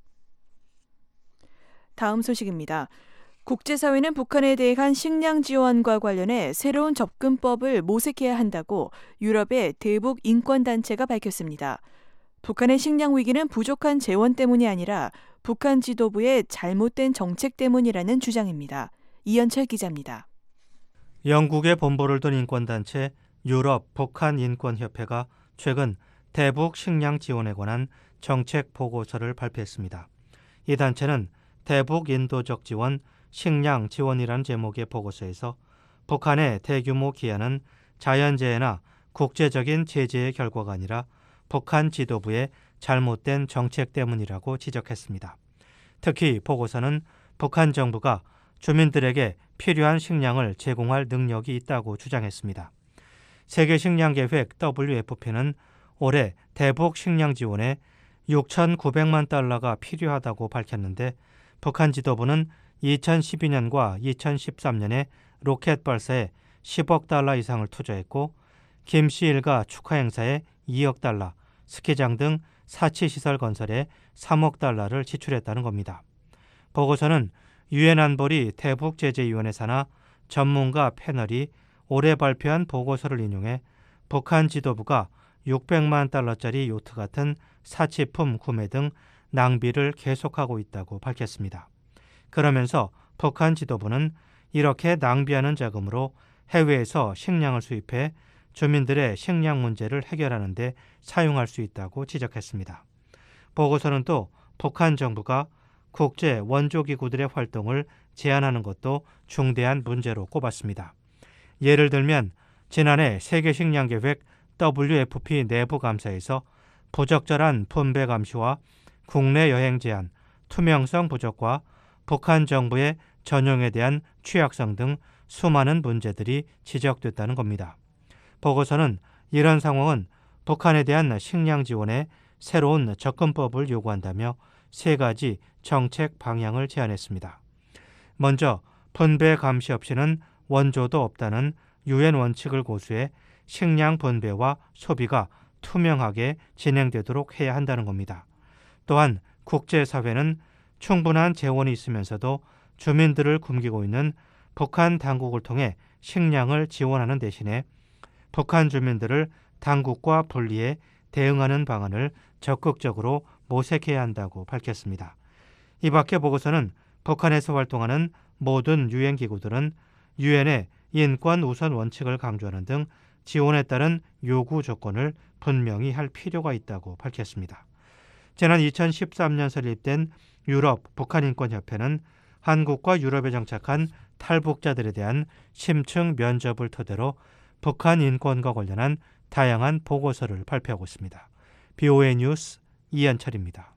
다음 소식입니다. 국제사회는 북한에 대한 식량 지원과 관련해 새로운 접근법을 모색해야 한다고 유럽의 대북 인권단체가 밝혔습니다. 북한의 식량 위기는 부족한 재원 때문이 아니라 북한 지도부의 잘못된 정책 때문이라는 주장입니다. 이현철 기자입니다. 영국에 본부를 둔 인권단체 유럽 북한 인권협회가 최근 대북 식량 지원에 관한 정책 보고서를 발표했습니다. 이 단체는 대북 인도적 지원, 식량 지원이라는 제목의 보고서에서 북한의 대규모 기한은 자연재해나 국제적인 제재의 결과가 아니라 북한 지도부의 잘못된 정책 때문이라고 지적했습니다. 특히 보고서는 북한 정부가 주민들에게 필요한 식량을 제공할 능력이 있다고 주장했습니다. 세계식량계획 더블유에프피는 올해 대북 식량 지원에 육천구백만 달러가 필요하다고 밝혔는데 북한 지도부는 이천십이 년과 이천십삼 년에 로켓 발사에 십억 달러 이상을 투자했고 김씨 일가 축하 행사에 이억 달러, 스키장 등 사치시설 건설에 삼억 달러를 지출했다는 겁니다. 보고서는 유엔 안보리 대북제재위원회 산하 전문가 패널이 올해 발표한 보고서를 인용해 북한 지도부가 육백만 달러짜리 요트 같은 사치품 구매 등 낭비를 계속하고 있다고 밝혔습니다. 그러면서 북한 지도부는 이렇게 낭비하는 자금으로 해외에서 식량을 수입해 주민들의 식량 문제를 해결하는 데 사용할 수 있다고 지적했습니다. 보고서는 또 북한 정부가 국제 원조기구들의 활동을 제한하는 것도 중대한 문제로 꼽았습니다. 예를 들면 지난해 세계식량계획 더블유에프피 내부 감사에서 부적절한 분배 감시와 국내 여행 제한, 투명성 부족과 북한 정부의 전용에 대한 취약성 등 수많은 문제들이 지적됐다는 겁니다. 보고서는 이런 상황은 북한에 대한 식량 지원에 새로운 접근법을 요구한다며 세 가지 정책 방향을 제안했습니다. 먼저 분배 감시 없이는 원조도 없다는 유엔 원칙을 고수해 식량 분배와 소비가 투명하게 진행되도록 해야 한다는 겁니다. 또한 국제사회는 충분한 재원이 있으면서도 주민들을 굶기고 있는 북한 당국을 통해 식량을 지원하는 대신에 북한 주민들을 당국과 분리해 대응하는 방안을 적극적으로 모색해야 한다고 밝혔습니다. 이 밖에 보고서는 북한에서 활동하는 모든 유엔 기구들은 유엔의 인권 우선 원칙을 강조하는 등 지원에 따른 요구 조건을 분명히 할 필요가 있다고 밝혔습니다. 지난 이천십삼 년 설립된 유럽 북한인권협회는 한국과 유럽에 정착한 탈북자들에 대한 심층 면접을 토대로 북한 인권과 관련한 다양한 보고서를 발표하고 있습니다. 비오에이 뉴스 이현철입니다.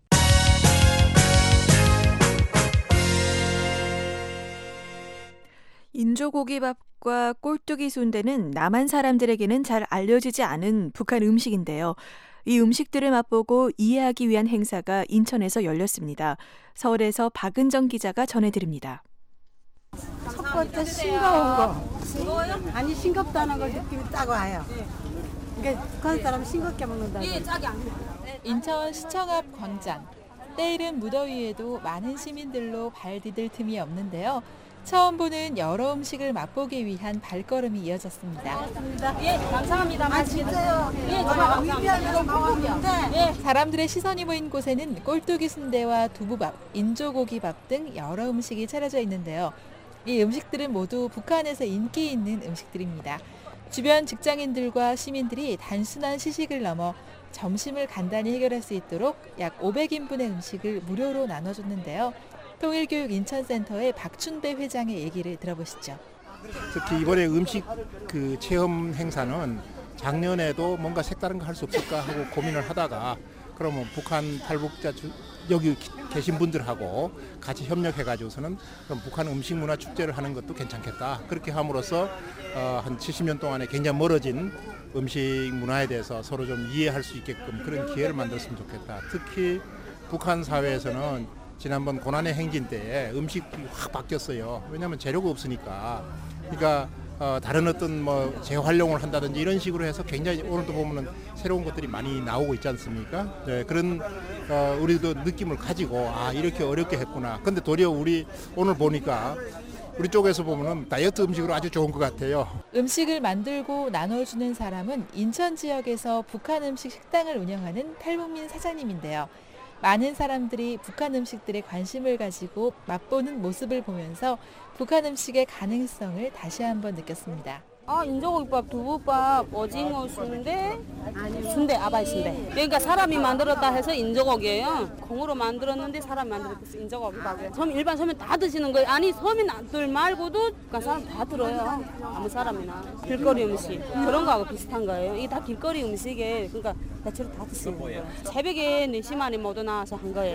인조고기밥과 꼴뚜기 순대는 남한 사람들에게는 잘 알려지지 않은 북한 음식인데요. 이 음식들을 맛보고 이해하기 위한 행사가 인천에서 열렸습니다. 서울에서 박은정 기자가 전해드립니다. 첫 번째 싱거운 거. 싱거워요? 아니 싱겁다는 걸 느낌이 딱 와요. 그러니까 북한 사람은 싱겁게 먹는다고. 인천 시청 앞 광장. 때이른 무더위에도 많은 시민들로 발 디딜 틈이 없는데요. 처음 보는 여러 음식을 맛보기 위한 발걸음이 이어졌습니다. 고맙습니다. 예, 감사합니다. 아, 진짜요? 예, 정말 감사합니다. 예. 사람들의 시선이 모인 곳에는 꼴뚜기 순대와 두부밥, 인조고기밥 등 여러 음식이 차려져 있는데요. 이 음식들은 모두 북한에서 인기 있는 음식들입니다. 주변 직장인들과 시민들이 단순한 시식을 넘어 점심을 간단히 해결할 수 있도록 약 오백 인분의 음식을 무료로 나눠줬는데요. 통일교육 인천센터의 박춘배 회장의 얘기를 들어보시죠. 특히 이번에 음식 그 체험 행사는 작년에도 뭔가 색다른 거 할 수 없을까 하고 고민을 하다가 그러면 북한 탈북자 여기 계신 분들하고 같이 협력해가지고서는 그럼 북한 음식 문화 축제를 하는 것도 괜찮겠다. 그렇게 함으로써 어, 한 칠십 년 동안에 굉장히 멀어진 음식 문화에 대해서 서로 좀 이해할 수 있게끔 그런 기회를 만들었으면 좋겠다. 특히 북한 사회에서는 지난번 고난의 행진 때에 음식이 확 바뀌었어요. 왜냐하면 재료가 없으니까. 그러니까 어, 다른 어떤 뭐 재활용을 한다든지 이런 식으로 해서 굉장히 오늘도 보면은 새로운 것들이 많이 나오고 있지 않습니까? 네, 그런 어, 우리도 느낌을 가지고 아 이렇게 어렵게 했구나. 근데 도리어 우리 오늘 보니까 우리 쪽에서 보면은 다이어트 음식으로 아주 좋은 것 같아요. 음식을 만들고 나눠주는 사람은 인천 지역에서 북한 음식 식당을 운영하는 탈북민 사장님인데요. 많은 사람들이 북한 음식들에 관심을 가지고 맛보는 모습을 보면서 북한 음식의 가능성을 다시 한번 느꼈습니다. 아, 인조고기밥, 두부밥, 오징어 순대, 순대, 아바이 순대. 그러니까 사람이 만들었다 해서 인조고기예요. 콩으로 만들었는데 사람이 만들었어 인조고기밥이에요. 섬 일반 서민 다 드시는 거예요. 아니 서민들 말고도 그러니까 사람 다 들어요. 아무 사람이나 길거리 음식 그런 거하고 비슷한 거예요. 이게 다 길거리 음식에 그러니까 대체로 다 드시는 거예요. 새벽에 네 시 만에 모두 나와서 한 거예요.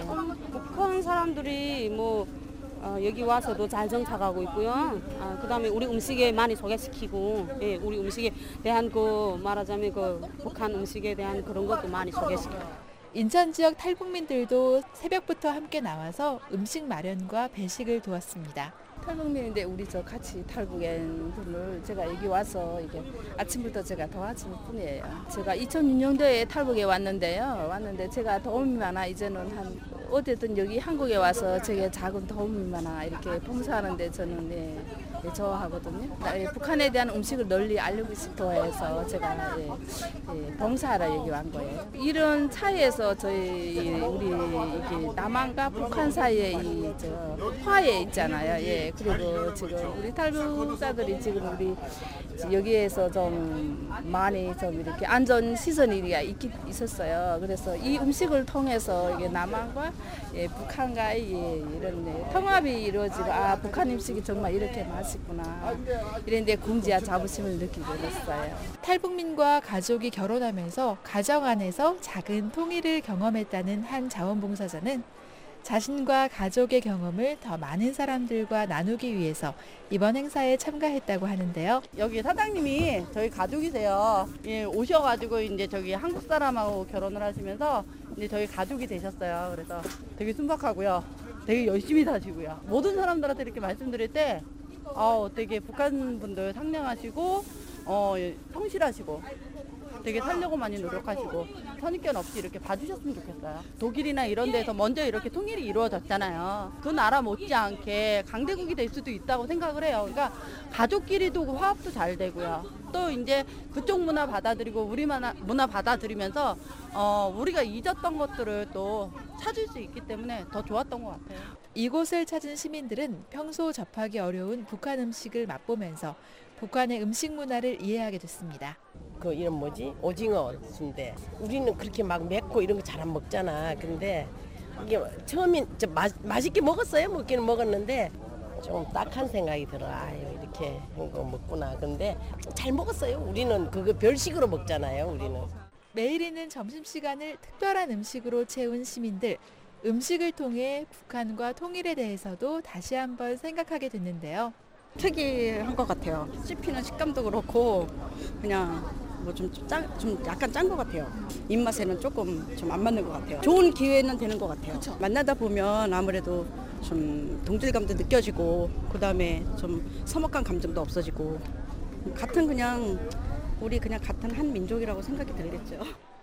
북한 사람들이 뭐 어, 여기 와서도 잘 정착하고 있고요. 아, 그다음에 우리 음식에 많이 소개시키고, 예, 우리 음식에 대한 그 말하자면 그 북한 음식에 대한 그런 것도 많이 소개시켜요. 인천 지역 탈북민들도 새벽부터 함께 나와서 음식 마련과 배식을 도왔습니다. 탈북민인데 우리 저 같이 탈북한 분을 제가 여기 와서 이게 아침부터 제가 도와줄 뿐이에요. 제가 이천육 년도에 탈북에 왔는데요. 왔는데 제가 도움이 많아 이제는 한 어쨌든 여기 한국에 와서 제게 작은 도움이 많아 이렇게 봉사하는데 저는 예, 예, 좋아하거든요. 예, 북한에 대한 음식을 널리 알리고 싶어 해서 제가 예, 예, 봉사하러 여기 온 거예요. 이런 차이에서 저희 우리 이게 남한과 북한 사이에 이 저 화해 있잖아요. 예, 그리고 지금 우리 탈북자들이 지금 우리 여기에서 좀 많이 좀 이렇게 안전 시설이 있기 있었어요. 그래서 이 음식을 통해서 이게 남한과 예, 북한과의 예, 이런 예, 통합이 이루어지고 아 북한 음식이 정말 이렇게 맛있구나 이런데 궁지와 자부심을 느끼게 됐어요. 탈북민과 가족이 결혼하면서 가정 안에서 작은 통일을 경험했다는 한 자원봉사자는 자신과 가족의 경험을 더 많은 사람들과 나누기 위해서 이번 행사에 참가했다고 하는데요. 여기 사장님이 저희 가족이세요. 예, 오셔가지고 이제 저기 한국 사람하고 결혼을 하시면서 이제 저희 가족이 되셨어요. 그래서 되게 순박하고요. 되게 열심히 사시고요. 모든 사람들한테 이렇게 말씀드릴 때 어, 되게 북한 분들 상냥하시고 어, 성실하시고 되게 살려고 많이 노력하시고 선입견 없이 이렇게 봐주셨으면 좋겠어요. 독일이나 이런 데서 먼저 이렇게 통일이 이루어졌잖아요. 그 나라 못지않게 강대국이 될 수도 있다고 생각을 해요. 그러니까 가족끼리도 화합도 잘 되고요. 또 이제 그쪽 문화 받아들이고 우리 문화, 문화 받아들이면서 어, 우리가 잊었던 것들을 또 찾을 수 있기 때문에 더 좋았던 것 같아요. 이곳을 찾은 시민들은 평소 접하기 어려운 북한 음식을 맛보면서 북한의 음식 문화를 이해하게 됐습니다. 그 이름 뭐지? 오징어 순대. 우리는 그렇게 막 맵고 이런 거 잘 안 먹잖아. 근데 이게 처음엔 저 마, 맛있게 먹었어요. 먹기는 먹었는데 좀 딱한 생각이 들어. 아유 이렇게 한 거 먹구나. 근데 잘 먹었어요. 우리는 그거 별식으로 먹잖아요. 우리는. 매일 있는 점심시간을 특별한 음식으로 채운 시민들. 음식을 통해 북한과 통일에 대해서도 다시 한번 생각하게 됐는데요. 특이한 것 같아요. 씹히는 식감도 그렇고 그냥 뭐 좀 짠, 좀 약간 짠 것 같아요. 입맛에는 조금 좀 안 맞는 것 같아요. 좋은 기회는 되는 것 같아요. 그쵸? 만나다 보면 아무래도 좀 동질감도 느껴지고 그다음에 좀 서먹한 감정도 없어지고 같은 그냥 우리 그냥 같은 한 민족이라고 생각이 들겠죠.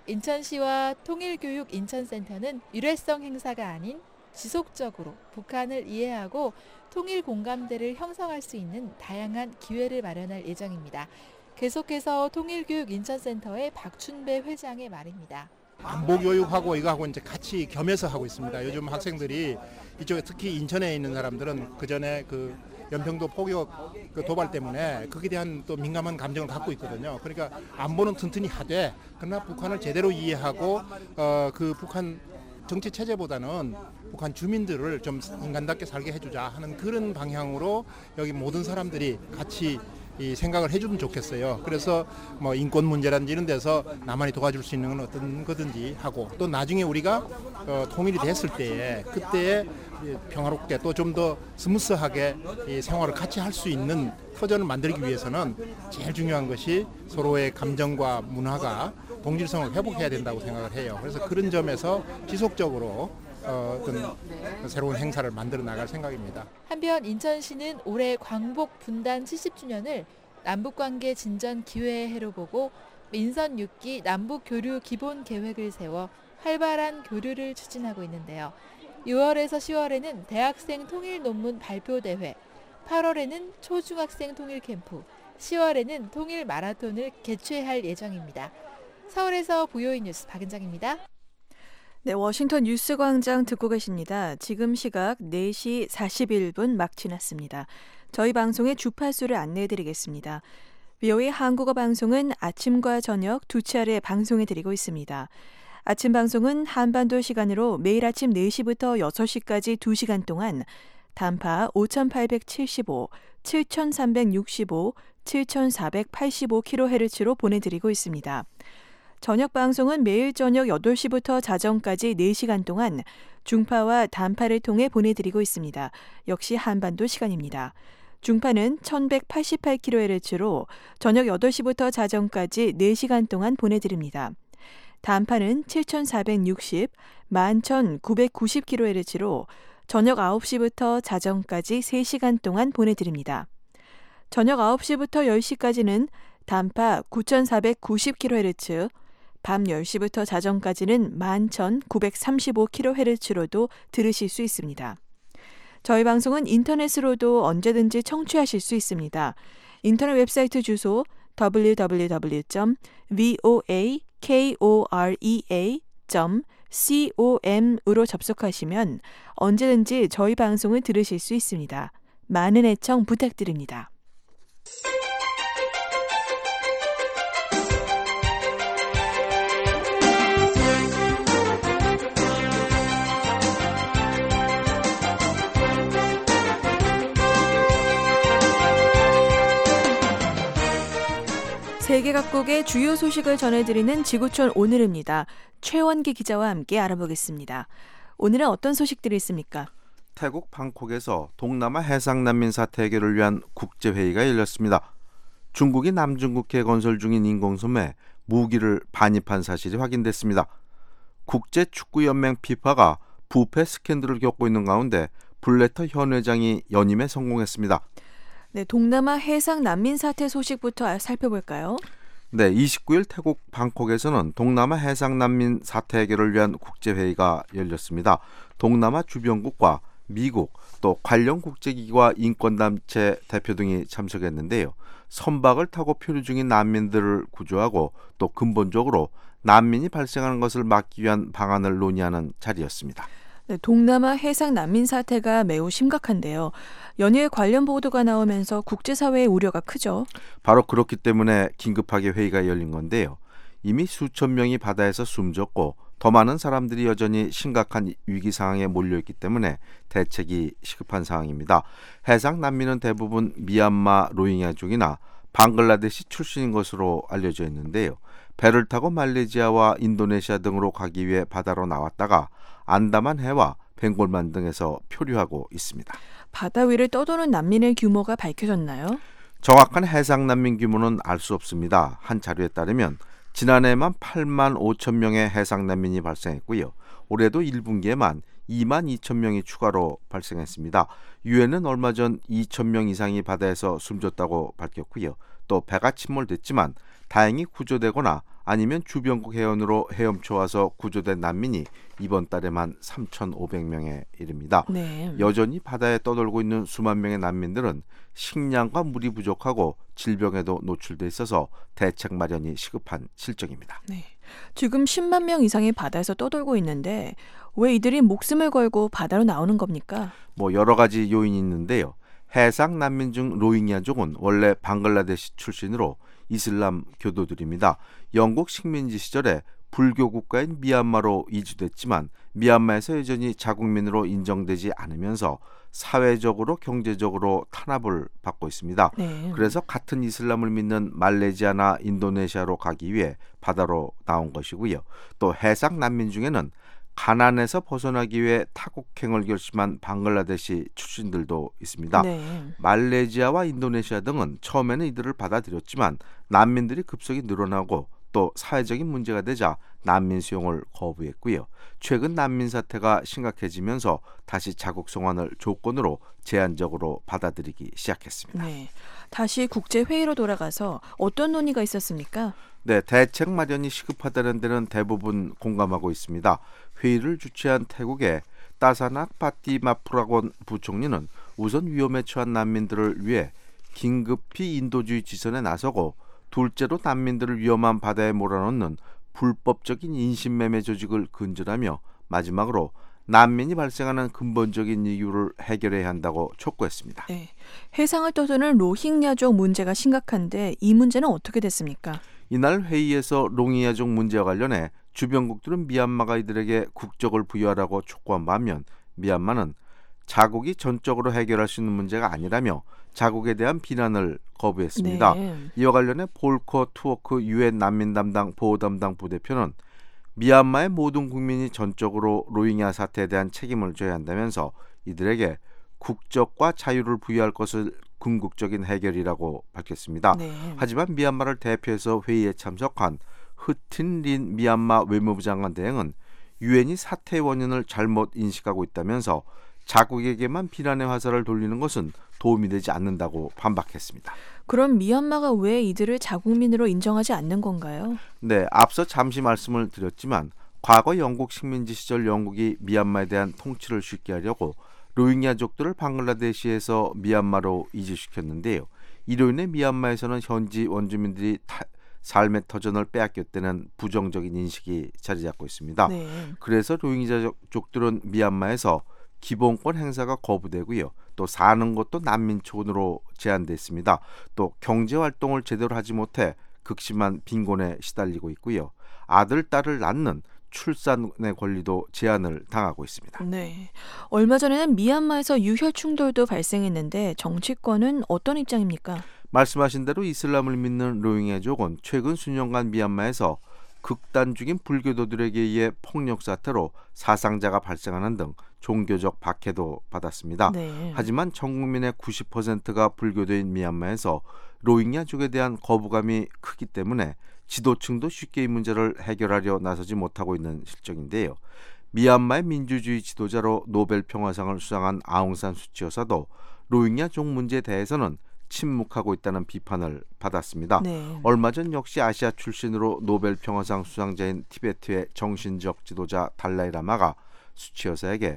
인천시와 통일교육 인천센터는 일회성 행사가 아닌 지속적으로 북한을 이해하고 통일 공감대를 형성할 수 있는 다양한 기회를 마련할 예정입니다. 계속해서 통일교육 인천센터의 박춘배 회장의 말입니다. 안보 교육하고 이거하고 이제 같이 겸해서 하고 있습니다. 요즘 학생들이 이쪽에 특히 인천에 있는 사람들은 그 전에 그 연평도 포격 그 도발 때문에 거기에 대한 또 민감한 감정을 갖고 있거든요. 그러니까 안보는 튼튼히 하되 그러나 북한을 제대로 이해하고 어, 그 북한 정치 체제보다는 북한 주민들을 좀 인간답게 살게 해주자 하는 그런 방향으로 여기 모든 사람들이 같이 이 생각을 해주면 좋겠어요. 그래서 뭐 인권 문제라든지 이런 데서 남한이 도와줄 수 있는 건 어떤 거든지 하고 또 나중에 우리가 어, 통일이 됐을 때에 그때에 평화롭게 또 좀 더 스무스하게 이 생활을 같이 할 수 있는 터전을 만들기 위해서는 제일 중요한 것이 서로의 감정과 문화가 동질성을 회복해야 된다고 생각을 해요. 그래서 그런 점에서 지속적으로 어, 어떤 새로운 행사를 만들어 나갈 생각입니다. 한편 인천시는 올해 광복 분단 칠십 주년을 남북관계 진전 기회의 해로 보고 민선 육 기 남북교류 기본 계획을 세워 활발한 교류를 추진하고 있는데요. 유월에서 시월에는 대학생 통일 논문 발표 대회, 팔월에는 초중학생 통일 캠프, 시월에는 통일 마라톤을 개최할 예정입니다. 서울에서 보요이 뉴스 박은정입니다. 네, 워싱턴 뉴스광장 듣고 계십니다. 지금 시각 네 시 사십일 분 막 지났습니다. 저희 방송의 주파수를 안내해드리겠습니다. 비오에이 한국어 방송은 아침과 저녁 두 차례 방송해드리고 있습니다. 아침 방송은 한반도 시간으로 매일 아침 네 시부터 여섯 시까지 두 시간 동안 단파 오천팔백칠십오, 칠천삼백육십오, 칠천사백팔십오 킬로헤르츠로 보내드리고 있습니다. 저녁 방송은 매일 저녁 여덟 시부터 자정까지 네 시간 동안 중파와 단파를 통해 보내드리고 있습니다. 역시 한반도 시간입니다. 중파는 천백팔십팔 킬로헤르츠로 저녁 여덟 시부터 자정까지 네 시간 동안 보내드립니다. 단파는 칠천사백육십, 만 천구백구십 킬로헤르츠로 저녁 아홉 시부터 자정까지 세 시간 동안 보내드립니다. 저녁 아홉 시부터 열 시까지는 단파 구천사백구십 킬로헤르츠, 밤 열 시부터 자정까지는 만 천구백삼십오 킬로헤르츠로도 들으실 수 있습니다. 저희 방송은 인터넷으로도 언제든지 청취하실 수 있습니다. 인터넷 웹사이트 주소 더블유 더블유 더블유 점 브이오에이 코리아 점 com으로 접속하시면 언제든지 저희 방송을 들으실 수 있습니다. 많은 애청 부탁드립니다. 세계 각국의 주요 소식을 전해드리는 지구촌 오늘입니다. 최원기 기자와 함께 알아보겠습니다. 오늘은 어떤 소식들이 있습니까? 태국 방콕에서 동남아 해상난민 사태 해결을 위한 국제회의가 열렸습니다. 중국이 남중국해 건설 중인 인공섬에 무기를 반입한 사실이 확인됐습니다. 국제축구연맹 피파가 부패 스캔들을 겪고 있는 가운데 블래터 현 회장이 연임에 성공했습니다. 네, 동남아 해상 난민 사태 소식부터 살펴볼까요? 네, 이십구 일 태국 방콕에서는 동남아 해상 난민 사태 해결을 위한 국제회의가 열렸습니다. 동남아 주변국과 미국 또 관련 국제기구와 인권단체 대표 등이 참석했는데요. 선박을 타고 표류 중인 난민들을 구조하고 또 근본적으로 난민이 발생하는 것을 막기 위한 방안을 논의하는 자리였습니다. 네, 동남아 해상 난민 사태가 매우 심각한데요. 연일 관련 보도가 나오면서 국제사회의 우려가 크죠. 바로 그렇기 때문에 긴급하게 회의가 열린 건데요. 이미 수천 명이 바다에서 숨졌고 더 많은 사람들이 여전히 심각한 위기 상황에 몰려있기 때문에 대책이 시급한 상황입니다. 해상 난민은 대부분 미얀마 로힝야족이나 방글라데시 출신인 것으로 알려져 있는데요. 배를 타고 말레이시아와 인도네시아 등으로 가기 위해 바다로 나왔다가 안다만 해와 벵골만 등에서 표류하고 있습니다. 바다 위를 떠도는 난민의 규모가 밝혀졌나요? 정확한 해상 난민 규모는 알 수 없습니다. 한 자료에 따르면 지난해만 팔만 오천 명의 해상 난민이 발생했고요. 올해도 일 분기에만 이만 이천 명이 추가로 발생했습니다. 유엔은 얼마 전 이천 명 이상이 바다에서 숨졌다고 밝혔고요. 또 배가 침몰됐지만 다행히 구조되거나 아니면 주변국 해안으로 헤엄쳐 와서 구조된 난민이 이번 달에만 삼천오백 명에 이릅니다. 네. 여전히 바다에 떠돌고 있는 수만 명의 난민들은 식량과 물이 부족하고 질병에도 노출돼 있어서 대책 마련이 시급한 실정입니다. 네. 지금 십만 명 이상이 바다에서 떠돌고 있는데 왜 이들이 목숨을 걸고 바다로 나오는 겁니까? 뭐 여러 가지 요인이 있는데요. 해상 난민 중 로힝야족은 원래 방글라데시 출신으로 이슬람 교도들입니다. 영국 식민지 시절에 불교 국가인 미얀마로 이주됐지만 미얀마에서 여전히 자국민으로 인정되지 않으면서 사회적으로 경제적으로 탄압을 받고 있습니다. 네. 그래서 같은 이슬람을 믿는 말레이시아나 인도네시아로 가기 위해 바다로 나온 것이고요. 또 해상 난민 중에는 가난에서 벗어나기 위해 타국행을 결심한 방글라데시 출신들도 있습니다. 네. 말레이시아와 인도네시아 등은 처음에는 이들을 받아들였지만 난민들이 급속히 늘어나고 또 사회적인 문제가 되자 난민 수용을 거부했고요. 최근 난민 사태가 심각해지면서 다시 자국 송환을 조건으로 제한적으로 받아들이기 시작했습니다. 네. 다시 국제회의로 돌아가서 어떤 논의가 있었습니까? 네, 대책 마련이 시급하다는 데는 대부분 공감하고 있습니다. 회의를 주최한 태국의 따사낙 파티마프라곤 부총리는 우선 위험에 처한 난민들을 위해 긴급히 인도주의 지선에 나서고 둘째로 난민들을 위험한 바다에 몰아넣는 불법적인 인신매매 조직을 근절하며 마지막으로 난민이 발생하는 근본적인 이유를 해결해야 한다고 촉구했습니다. 네. 해상을 떠도는 로힝야족 문제가 심각한데 이 문제는 어떻게 됐습니까? 이날 회의에서 로힝야족 문제와 관련해 주변국들은 미얀마가 이들에게 국적을 부여하라고 촉구한 반면 미얀마는 자국이 전적으로 해결할 수 있는 문제가 아니라며 자국에 대한 비난을 거부했습니다. 네. 이와 관련해 볼커 투워크 유엔 난민 담당 보호 담당 부대표는 미얀마의 모든 국민이 전적으로 로힝야 사태에 대한 책임을 져야 한다면서 이들에게 국적과 자유를 부여할 것을 궁극적인 해결이라고 밝혔습니다. 네. 하지만 미얀마를 대표해서 회의에 참석한 흐틴린 미얀마 외무부 장관 대행은 유엔이 사태의 원인을 잘못 인식하고 있다면서 자국에게만 비난의 화살을 돌리는 것은 도움이 되지 않는다고 반박했습니다. 그럼 미얀마가 왜 이들을 자국민으로 인정하지 않는 건가요? 네, 앞서 잠시 말씀을 드렸지만 과거 영국 식민지 시절 영국이 미얀마에 대한 통치를 쉽게 하려고 로힝야족들을 방글라데시에서 미얀마로 이주시켰는데요. 이로 인해 미얀마에서는 현지 원주민들이 타, 삶의 터전을 빼앗겼다는 부정적인 인식이 자리 잡고 있습니다. 네. 그래서 로힝야족들은 미얀마에서 기본권 행사가 거부되고요. 또 사는 것도 난민촌으로 제한됐습니다. 또 경제활동을 제대로 하지 못해 극심한 빈곤에 시달리고 있고요. 아들, 딸을 낳는 출산의 권리도 제한을 당하고 있습니다. 네. 얼마 전에는 미얀마에서 유혈 충돌도 발생했는데 정치권은 어떤 입장입니까? 말씀하신 대로 이슬람을 믿는 로힝야족은 최근 수년간 미얀마에서 극단적인 불교도들에게 의해 폭력 사태로 사상자가 발생하는 등 종교적 박해도 받았습니다. 네. 하지만 전 국민의 구십 퍼센트가 불교도인 미얀마에서 로힝야족에 대한 거부감이 크기 때문에 지도층도 쉽게 이 문제를 해결하려 나서지 못하고 있는 실정인데요. 미얀마의 민주주의 지도자로 노벨 평화상을 수상한 아웅산 수치 여사도 로힝야족 문제에 대해서는 침묵하고 있다는 비판을 받았습니다. 네. 얼마 전 역시 아시아 출신으로 노벨 평화상 수상자인 티베트의 정신적 지도자 달라이라마가 수치 여사에게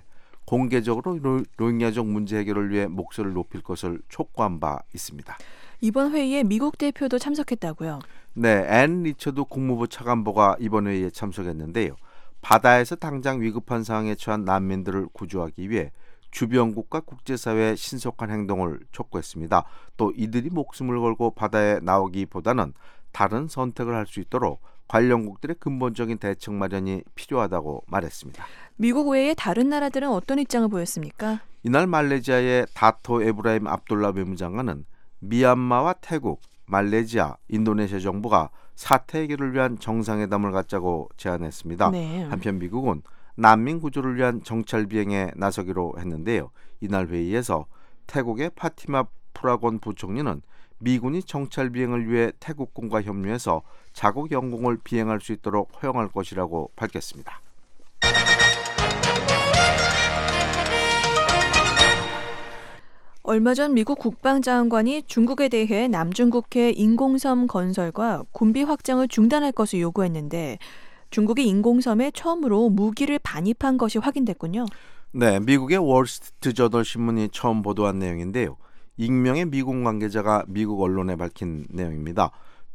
공개적으로 로, 로힝야족 문제 해결을 위해 목소리를 높일 것을 촉구한 바 있습니다. 이번 회의에 미국 대표도 참석했다고요? 네, 앤 리처드 국무부 차관보가 이번 회의에 참석했는데요. 바다에서 당장 위급한 상황에 처한 난민들을 구조하기 위해 주변국과 국제사회의 신속한 행동을 촉구했습니다. 또 이들이 목숨을 걸고 바다에 나오기보다는 다른 선택을 할 수 있도록 관련국들의 근본적인 대책 마련이 필요하다고 말했습니다. 미국 외에 다른 나라들은 어떤 입장을 보였습니까? 이날 말레이시아의 다토 에브라임 압돌라 외무장관은 미얀마와 태국, 말레이시아, 인도네시아 정부가 사태 해결을 위한 정상회담을 갖자고 제안했습니다. 네. 한편 미국은 난민 구조를 위한 정찰 비행에 나서기로 했는데요. 이날 회의에서 태국의 파티마 프라곤 부총리는 미군이 정찰 비행을 위해 태국군과 협력해서 자국 영공을 비행할 수 있도록 허용할 것이라고 밝혔습니다. 얼마 전 미국 국방장관이 중국에 대해 남중국해 인공섬 건설과 군비 확장을 중단할 것을 요구했는데 중국이 인공섬에 처음으로 무기를 반입한 것이 확인됐군요. 네, 미국의 월스트리트저널 신문이 처음 보도한 내용인데요. 익명의 미국 관계자가 미국 언론에 밝힌 내용입니다.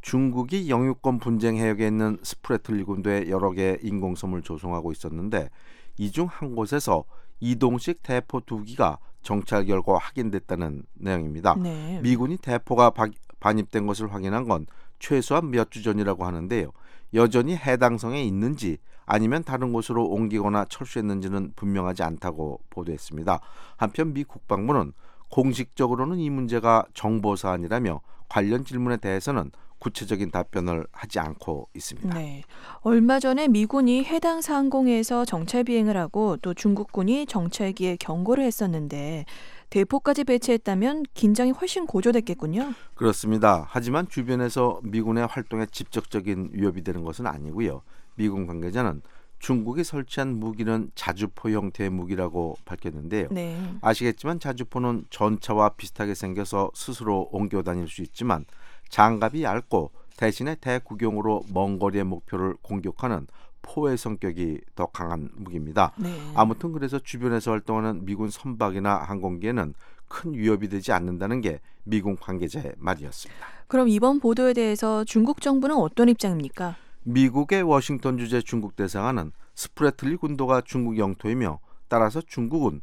중국이 영유권 분쟁 해역에 있는 스프래틀리 군도에 여러 개의 인공섬을 조성하고 있었는데 이 중 한 곳에서 이동식 대포 두 기가 정찰 결과 확인됐다는 내용입니다. 네. 미군이 대포가 바, 반입된 것을 확인한 건 최소한 몇 주 전이라고 하는데요. 여전히 해당 성에 있는지 아니면 다른 곳으로 옮기거나 철수했는지는 분명하지 않다고 보도했습니다. 한편 미 국방부는 공식적으로는 이 문제가 정보사안이라며 관련 질문에 대해서는 구체적인 답변을 하지 않고 있습니다. 네. 얼마 전에 미군이 해당 상공에서 정찰 비행을 하고 또 중국군이 정찰기에 경고를 했었는데 대포까지 배치했다면 긴장이 훨씬 고조됐겠군요. 그렇습니다. 하지만 주변에서 미군의 활동에 직접적인 위협이 되는 것은 아니고요. 미군 관계자는 중국이 설치한 무기는 자주포 형태의 무기라고 밝혔는데요. 네. 아시겠지만 자주포는 전차와 비슷하게 생겨서 스스로 옮겨 다닐 수 있지만 장갑이 얇고 대신에 대구경으로 먼 거리의 목표를 공격하는 포의 성격이 더 강한 무기입니다. 네. 아무튼 그래서 주변에서 활동하는 미군 선박이나 항공기에는 큰 위협이 되지 않는다는 게 미군 관계자의 말이었습니다. 그럼 이번 보도에 대해서 중국 정부는 어떤 입장입니까? 미국의 워싱턴 주재 중국 대사관은 스프래틀리 군도가 중국 영토이며 따라서 중국은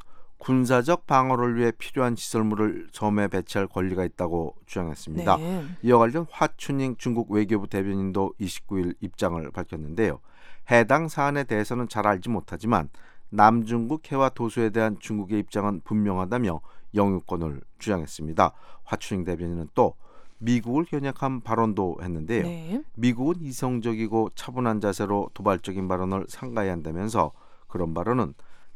군사적 방어를 위해 필요한 시설물을 섬에 배치할 권리가 있다고 주장했습니다. 네. 이와 관련 화춘잉 중국 외교부 대변인도 이십구 일 입장을 밝혔는데요. 해당 사안에 대해서는 잘 알지 못하지만 남중국 해와 도수에 대한 중국의 입장은 분명하다며 영유권을 주장했습니다. 화춘잉 대변인은 또 미국을 겨냥한 발언도 했는데요. 네. 미국은 이성적이고 차분한 자세로 도발적인 발언을 삼가해야 한다면서 그런 발언은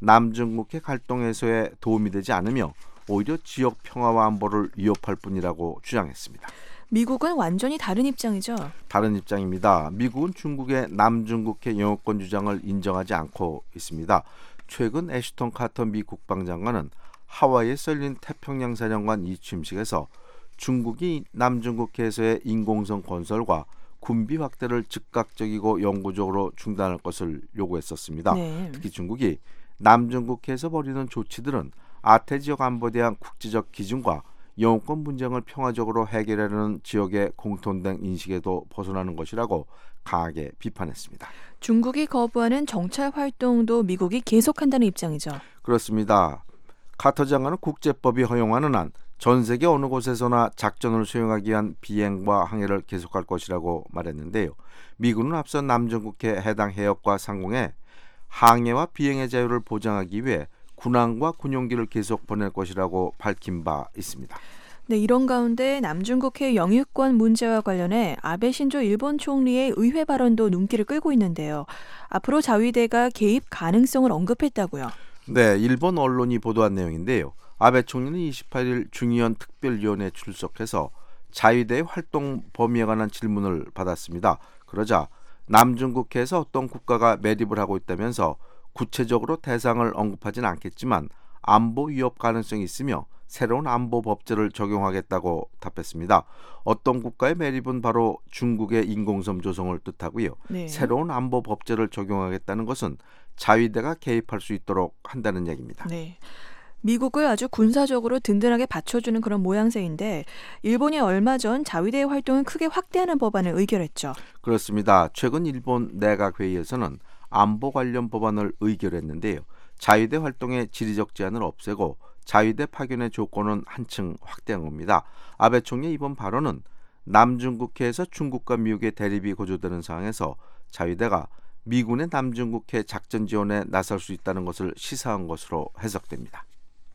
남중국해 갈등 해소에 도움이 되지 않으며 오히려 지역 평화와 안보를 위협할 뿐이라고 주장했습니다. 미국은 완전히 다른 입장이죠. 다른 입장입니다. 미국은 중국의 남중국해 영유권 주장을 인정하지 않고 있습니다. 최근 애슈턴 카터 미 국방장관은 하와이에 썰린 태평양 사령관 이 취임식에서 중국이 남중국해에서의 인공섬 건설과 군비 확대를 즉각적이고 영구적으로 중단할 것을 요구했었습니다. 네. 특히 중국이 남중국해에서 벌이는 조치들은 아태 지역 안보에 대한 국제적 기준과 영유권 분쟁을 평화적으로 해결하려는 지역의 공통된 인식에도 벗어나는 것이라고 강하게 비판했습니다. 중국이 거부하는 정찰 활동도 미국이 계속한다는 입장이죠. 그렇습니다. 카터 장관은 국제법이 허용하는 한 전 세계 어느 곳에서나 작전을 수행하기 위한 비행과 항해를 계속할 것이라고 말했는데요. 미군은 앞서 남중국해 해당 해역과 상공에 항해와 비행의 자유를 보장하기 위해 군함과 군용기를 계속 보낼 것이라고 밝힌 바 있습니다. 네, 이런 가운데 남중국해 영유권 문제와 관련해 아베 신조 일본 총리의 의회 발언도 눈길을 끌고 있는데요. 앞으로 자위대가 개입 가능성을 언급했다고요. 네, 일본 언론이 보도한 내용인데요. 아베 총리는 이십팔 일 중의원 특별위원회에 출석해서 자위대의 활동 범위에 관한 질문을 받았습니다. 그러자 남중국해에서 어떤 국가가 매립을 하고 있다면서 구체적으로 대상을 언급하진 않겠지만 안보 위협 가능성이 있으며 새로운 안보 법제를 적용하겠다고 답했습니다. 어떤 국가의 매립은 바로 중국의 인공섬 조성을 뜻하고요. 네. 새로운 안보 법제를 적용하겠다는 것은 자위대가 개입할 수 있도록 한다는 얘기입니다. 네. 미국을 아주 군사적으로 든든하게 받쳐주는 그런 모양새인데 일본이 얼마 전 자위대의 활동을 크게 확대하는 법안을 의결했죠. 그렇습니다. 최근 일본 내각회의에서는 안보 관련 법안을 의결했는데요. 자위대 활동의 지리적 제한을 없애고 자위대 파견의 조건은 한층 확대한 겁니다. 아베 총리의 이번 발언은 남중국해에서 중국과 미국의 대립이 고조되는 상황에서 자위대가 미군의 남중국해 작전 지원에 나설 수 있다는 것을 시사한 것으로 해석됩니다.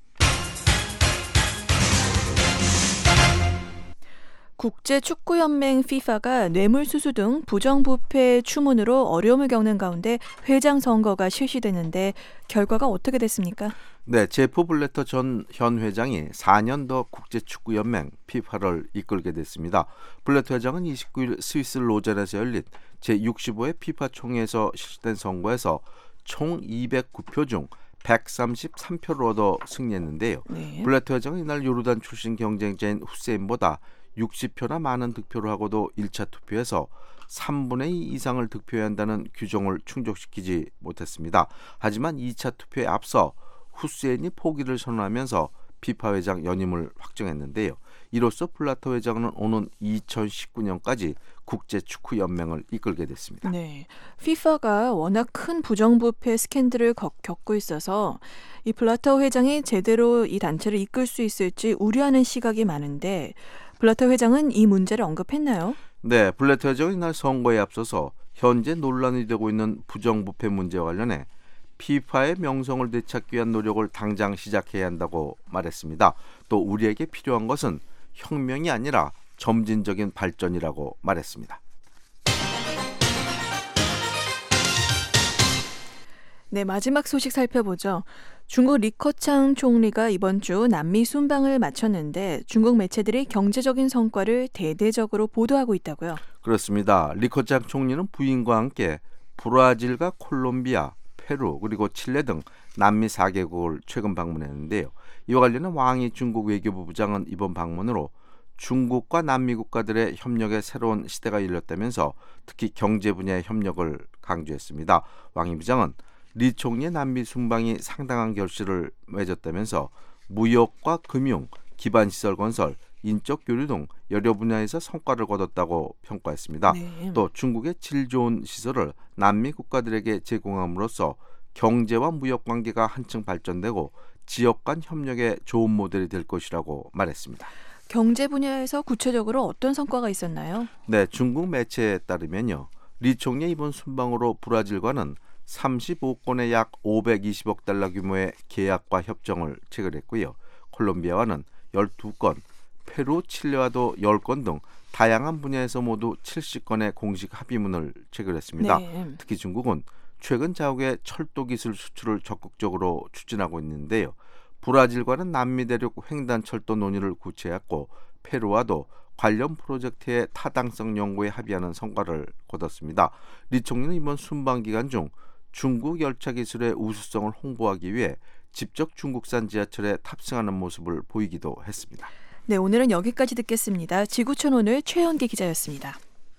국제축구연맹 피파가 뇌물수수 등 부정부패 추문으로 어려움을 겪는 가운데 회장 선거가 실시되는데 결과가 어떻게 됐습니까? 네, 제프 블래터 전 현 회장이 사 년 더 국제축구연맹 피파를 이끌게 됐습니다. 블래터 회장은 이십구 일 스위스 로젠에서 열린 제육십오 회 피파 총회에서 실시된 선거에서 총 이백구 표 중 백삼십삼 표를 얻어 승리했는데요. 네. 블래터 회장은 이날 요르단 출신 경쟁자인 후세인보다 육십 표나 많은 득표를 하고도 일 차 투표에서 삼분의 이 이상을 득표해야 한다는 규정을 충족시키지 못했습니다. 하지만 이 차 투표에 앞서 후세인이 포기를 선언하면서 피파 회장 연임을 확정했는데요. 이로써 블라터 회장은 오는 이천십구 년까지 국제축구연맹을 이끌게 됐습니다. 네, 피파가 워낙 큰 부정부패 스캔들을 겪고 있어서 이 블라터 회장이 제대로 이 단체를 이끌 수 있을지 우려하는 시각이 많은데 블라터 회장은 이 문제를 언급했나요? 네, 블라터 회장은 이날 선거에 앞서서 현재 논란이 되고 있는 부정부패 문제와 관련해 피파의 명성을 되찾기 위한 노력을 당장 시작해야 한다고 말했습니다. 또 우리에게 필요한 것은 혁명이 아니라 점진적인 발전이라고 말했습니다. 네, 마지막 소식 살펴보죠. 중국 리커창 총리가 이번 주 남미 순방을 마쳤는데 중국 매체들이 경제적인 성과를 대대적으로 보도하고 있다고요. 그렇습니다. 리커창 총리는 부인과 함께 브라질과 콜롬비아, 페루 그리고 칠레 등 남미 사 개국을 최근 방문했는데요. 이와 관련해 왕이 중국 외교부 부장은 이번 방문으로 중국과 남미 국가들의 협력에 새로운 시대가 열렸다면서 특히 경제 분야의 협력을 강조했습니다. 왕이 부장은 리 총리의 남미 순방이 상당한 결실을 맺었다면서 무역과 금융, 기반시설 건설, 인적 교류 등 여러 분야에서 성과를 거뒀다고 평가했습니다. 네. 또 중국의 질 좋은 시설을 남미 국가들에게 제공함으로써 경제와 무역 관계가 한층 발전되고 지역 간 협력의 좋은 모델이 될 것이라고 말했습니다. 경제 분야에서 구체적으로 어떤 성과가 있었나요? 네, 중국 매체에 따르면요. 리 총리의 이번 순방으로 브라질과는 삼십오 건의 약 오백이십억 달러 규모의 계약과 협정을 체결했고요. 콜롬비아와는 열두 건, 페루, 칠레와도 십 건 등 다양한 분야에서 모두 칠십 건의 공식 합의문을 체결했습니다. 네. 특히 중국은 최근 자국의 철도 기술 수출을 적극적으로 추진하고 있는데요. 브라질과는 남미 대륙 횡단 철도 논의를 구체화했고 페루와도 관련 프로젝트의 타당성 연구에 합의하는 성과를 거뒀습니다. 리 총리는 이번 순방 기간 중 중국 열차 기술의 우수성을 홍보하기 위해 직접 중국산 지하철에 탑승하는 모습을 보이기도 했습니다. 네, 오늘은 여기까지 듣겠습니다. 지구촌 오늘 최현기 기자였습니다.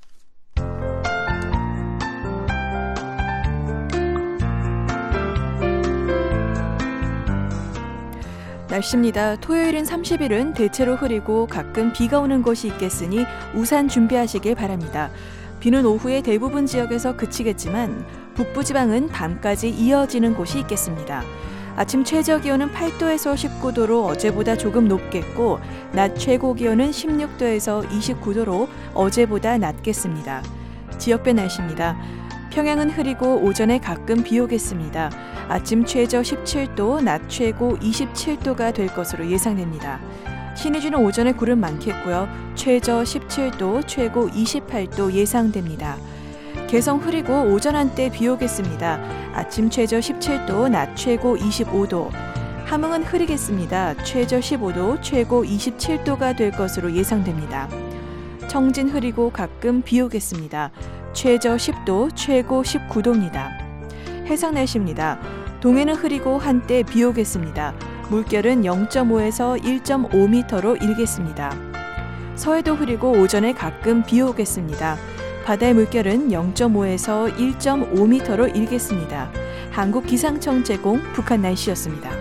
날씨입니다. 토요일인 삼십 일은 대체로 흐리고 가끔 비가 오는 곳이 있겠으니 우산 준비하시길 바랍니다. 비는 오후에 대부분 지역에서 그치겠지만 북부지방은 밤까지 이어지는 곳이 있겠습니다. 아침 최저 기온은 팔 도에서 십구 도로 어제보다 조금 높겠고 낮 최고 기온은 십육 도에서 이십구 도로 어제보다 낮겠습니다. 지역별 날씨입니다. 평양은 흐리고 오전에 가끔 비 오겠습니다. 아침 최저 십칠 도, 낮 최고 이십칠 도가 될 것으로 예상됩니다. 신의주는 오전에 구름 많겠고요. 최저 십칠 도, 최고 이십팔 도 예상됩니다. 개성 흐리고 오전 한때 비 오겠습니다. 아침 최저 십칠 도, 낮 최고 이십오 도. 함흥은 흐리겠습니다. 최저 십오 도, 최고 이십칠 도가 될 것으로 예상됩니다. 청진 흐리고 가끔 비 오겠습니다. 최저 십 도, 최고 십구 도입니다. 해상 날씨입니다. 동해는 흐리고 한때 비 오겠습니다. 물결은 영 점 오에서 일 점 오 미터로 일겠습니다. 서해도 흐리고 오전에 가끔 비 오겠습니다. 바다의 물결은 영 점 오에서 일 점 오 미터로 일겠습니다. 한국기상청 제공 북한 날씨였습니다.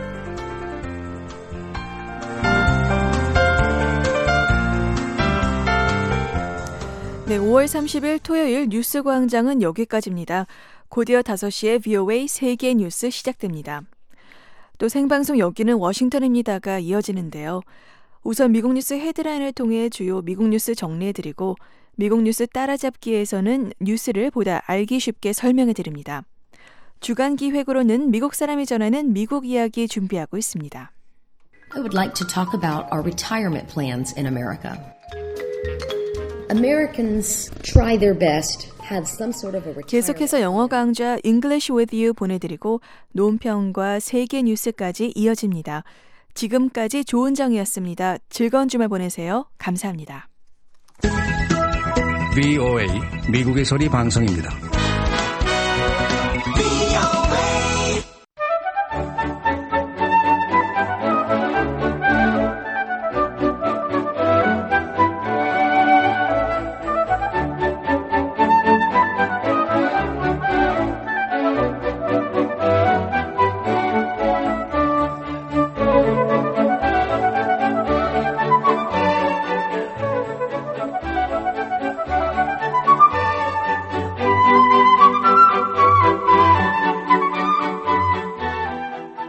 네, 오월 삼십일 토요일 뉴스광장은 여기까지입니다. 곧이어 다섯 시에 브이오에이 세계 뉴스 시작됩니다. 또 생방송 여기는 워싱턴입니다가 이어지는데요. 우선 미국 뉴스 헤드라인을 통해 주요 미국 뉴스 정리해드리고 미국 뉴스 따라잡기에서는 뉴스를 보다 알기 쉽게 설명해드립니다. 주간 기획으로는 미국 사람이 전하는 미국 이야기 준비하고 있습니다. I would like to talk about our retirement plans in America. Americans try their best. 계속해서 영어 강좌 English with you 보내드리고 논평과 세계 뉴스까지 이어집니다. 지금까지 조은정이었습니다. 즐거운 주말 보내세요. 감사합니다. 브이오에이 미국의 소리 방송입니다.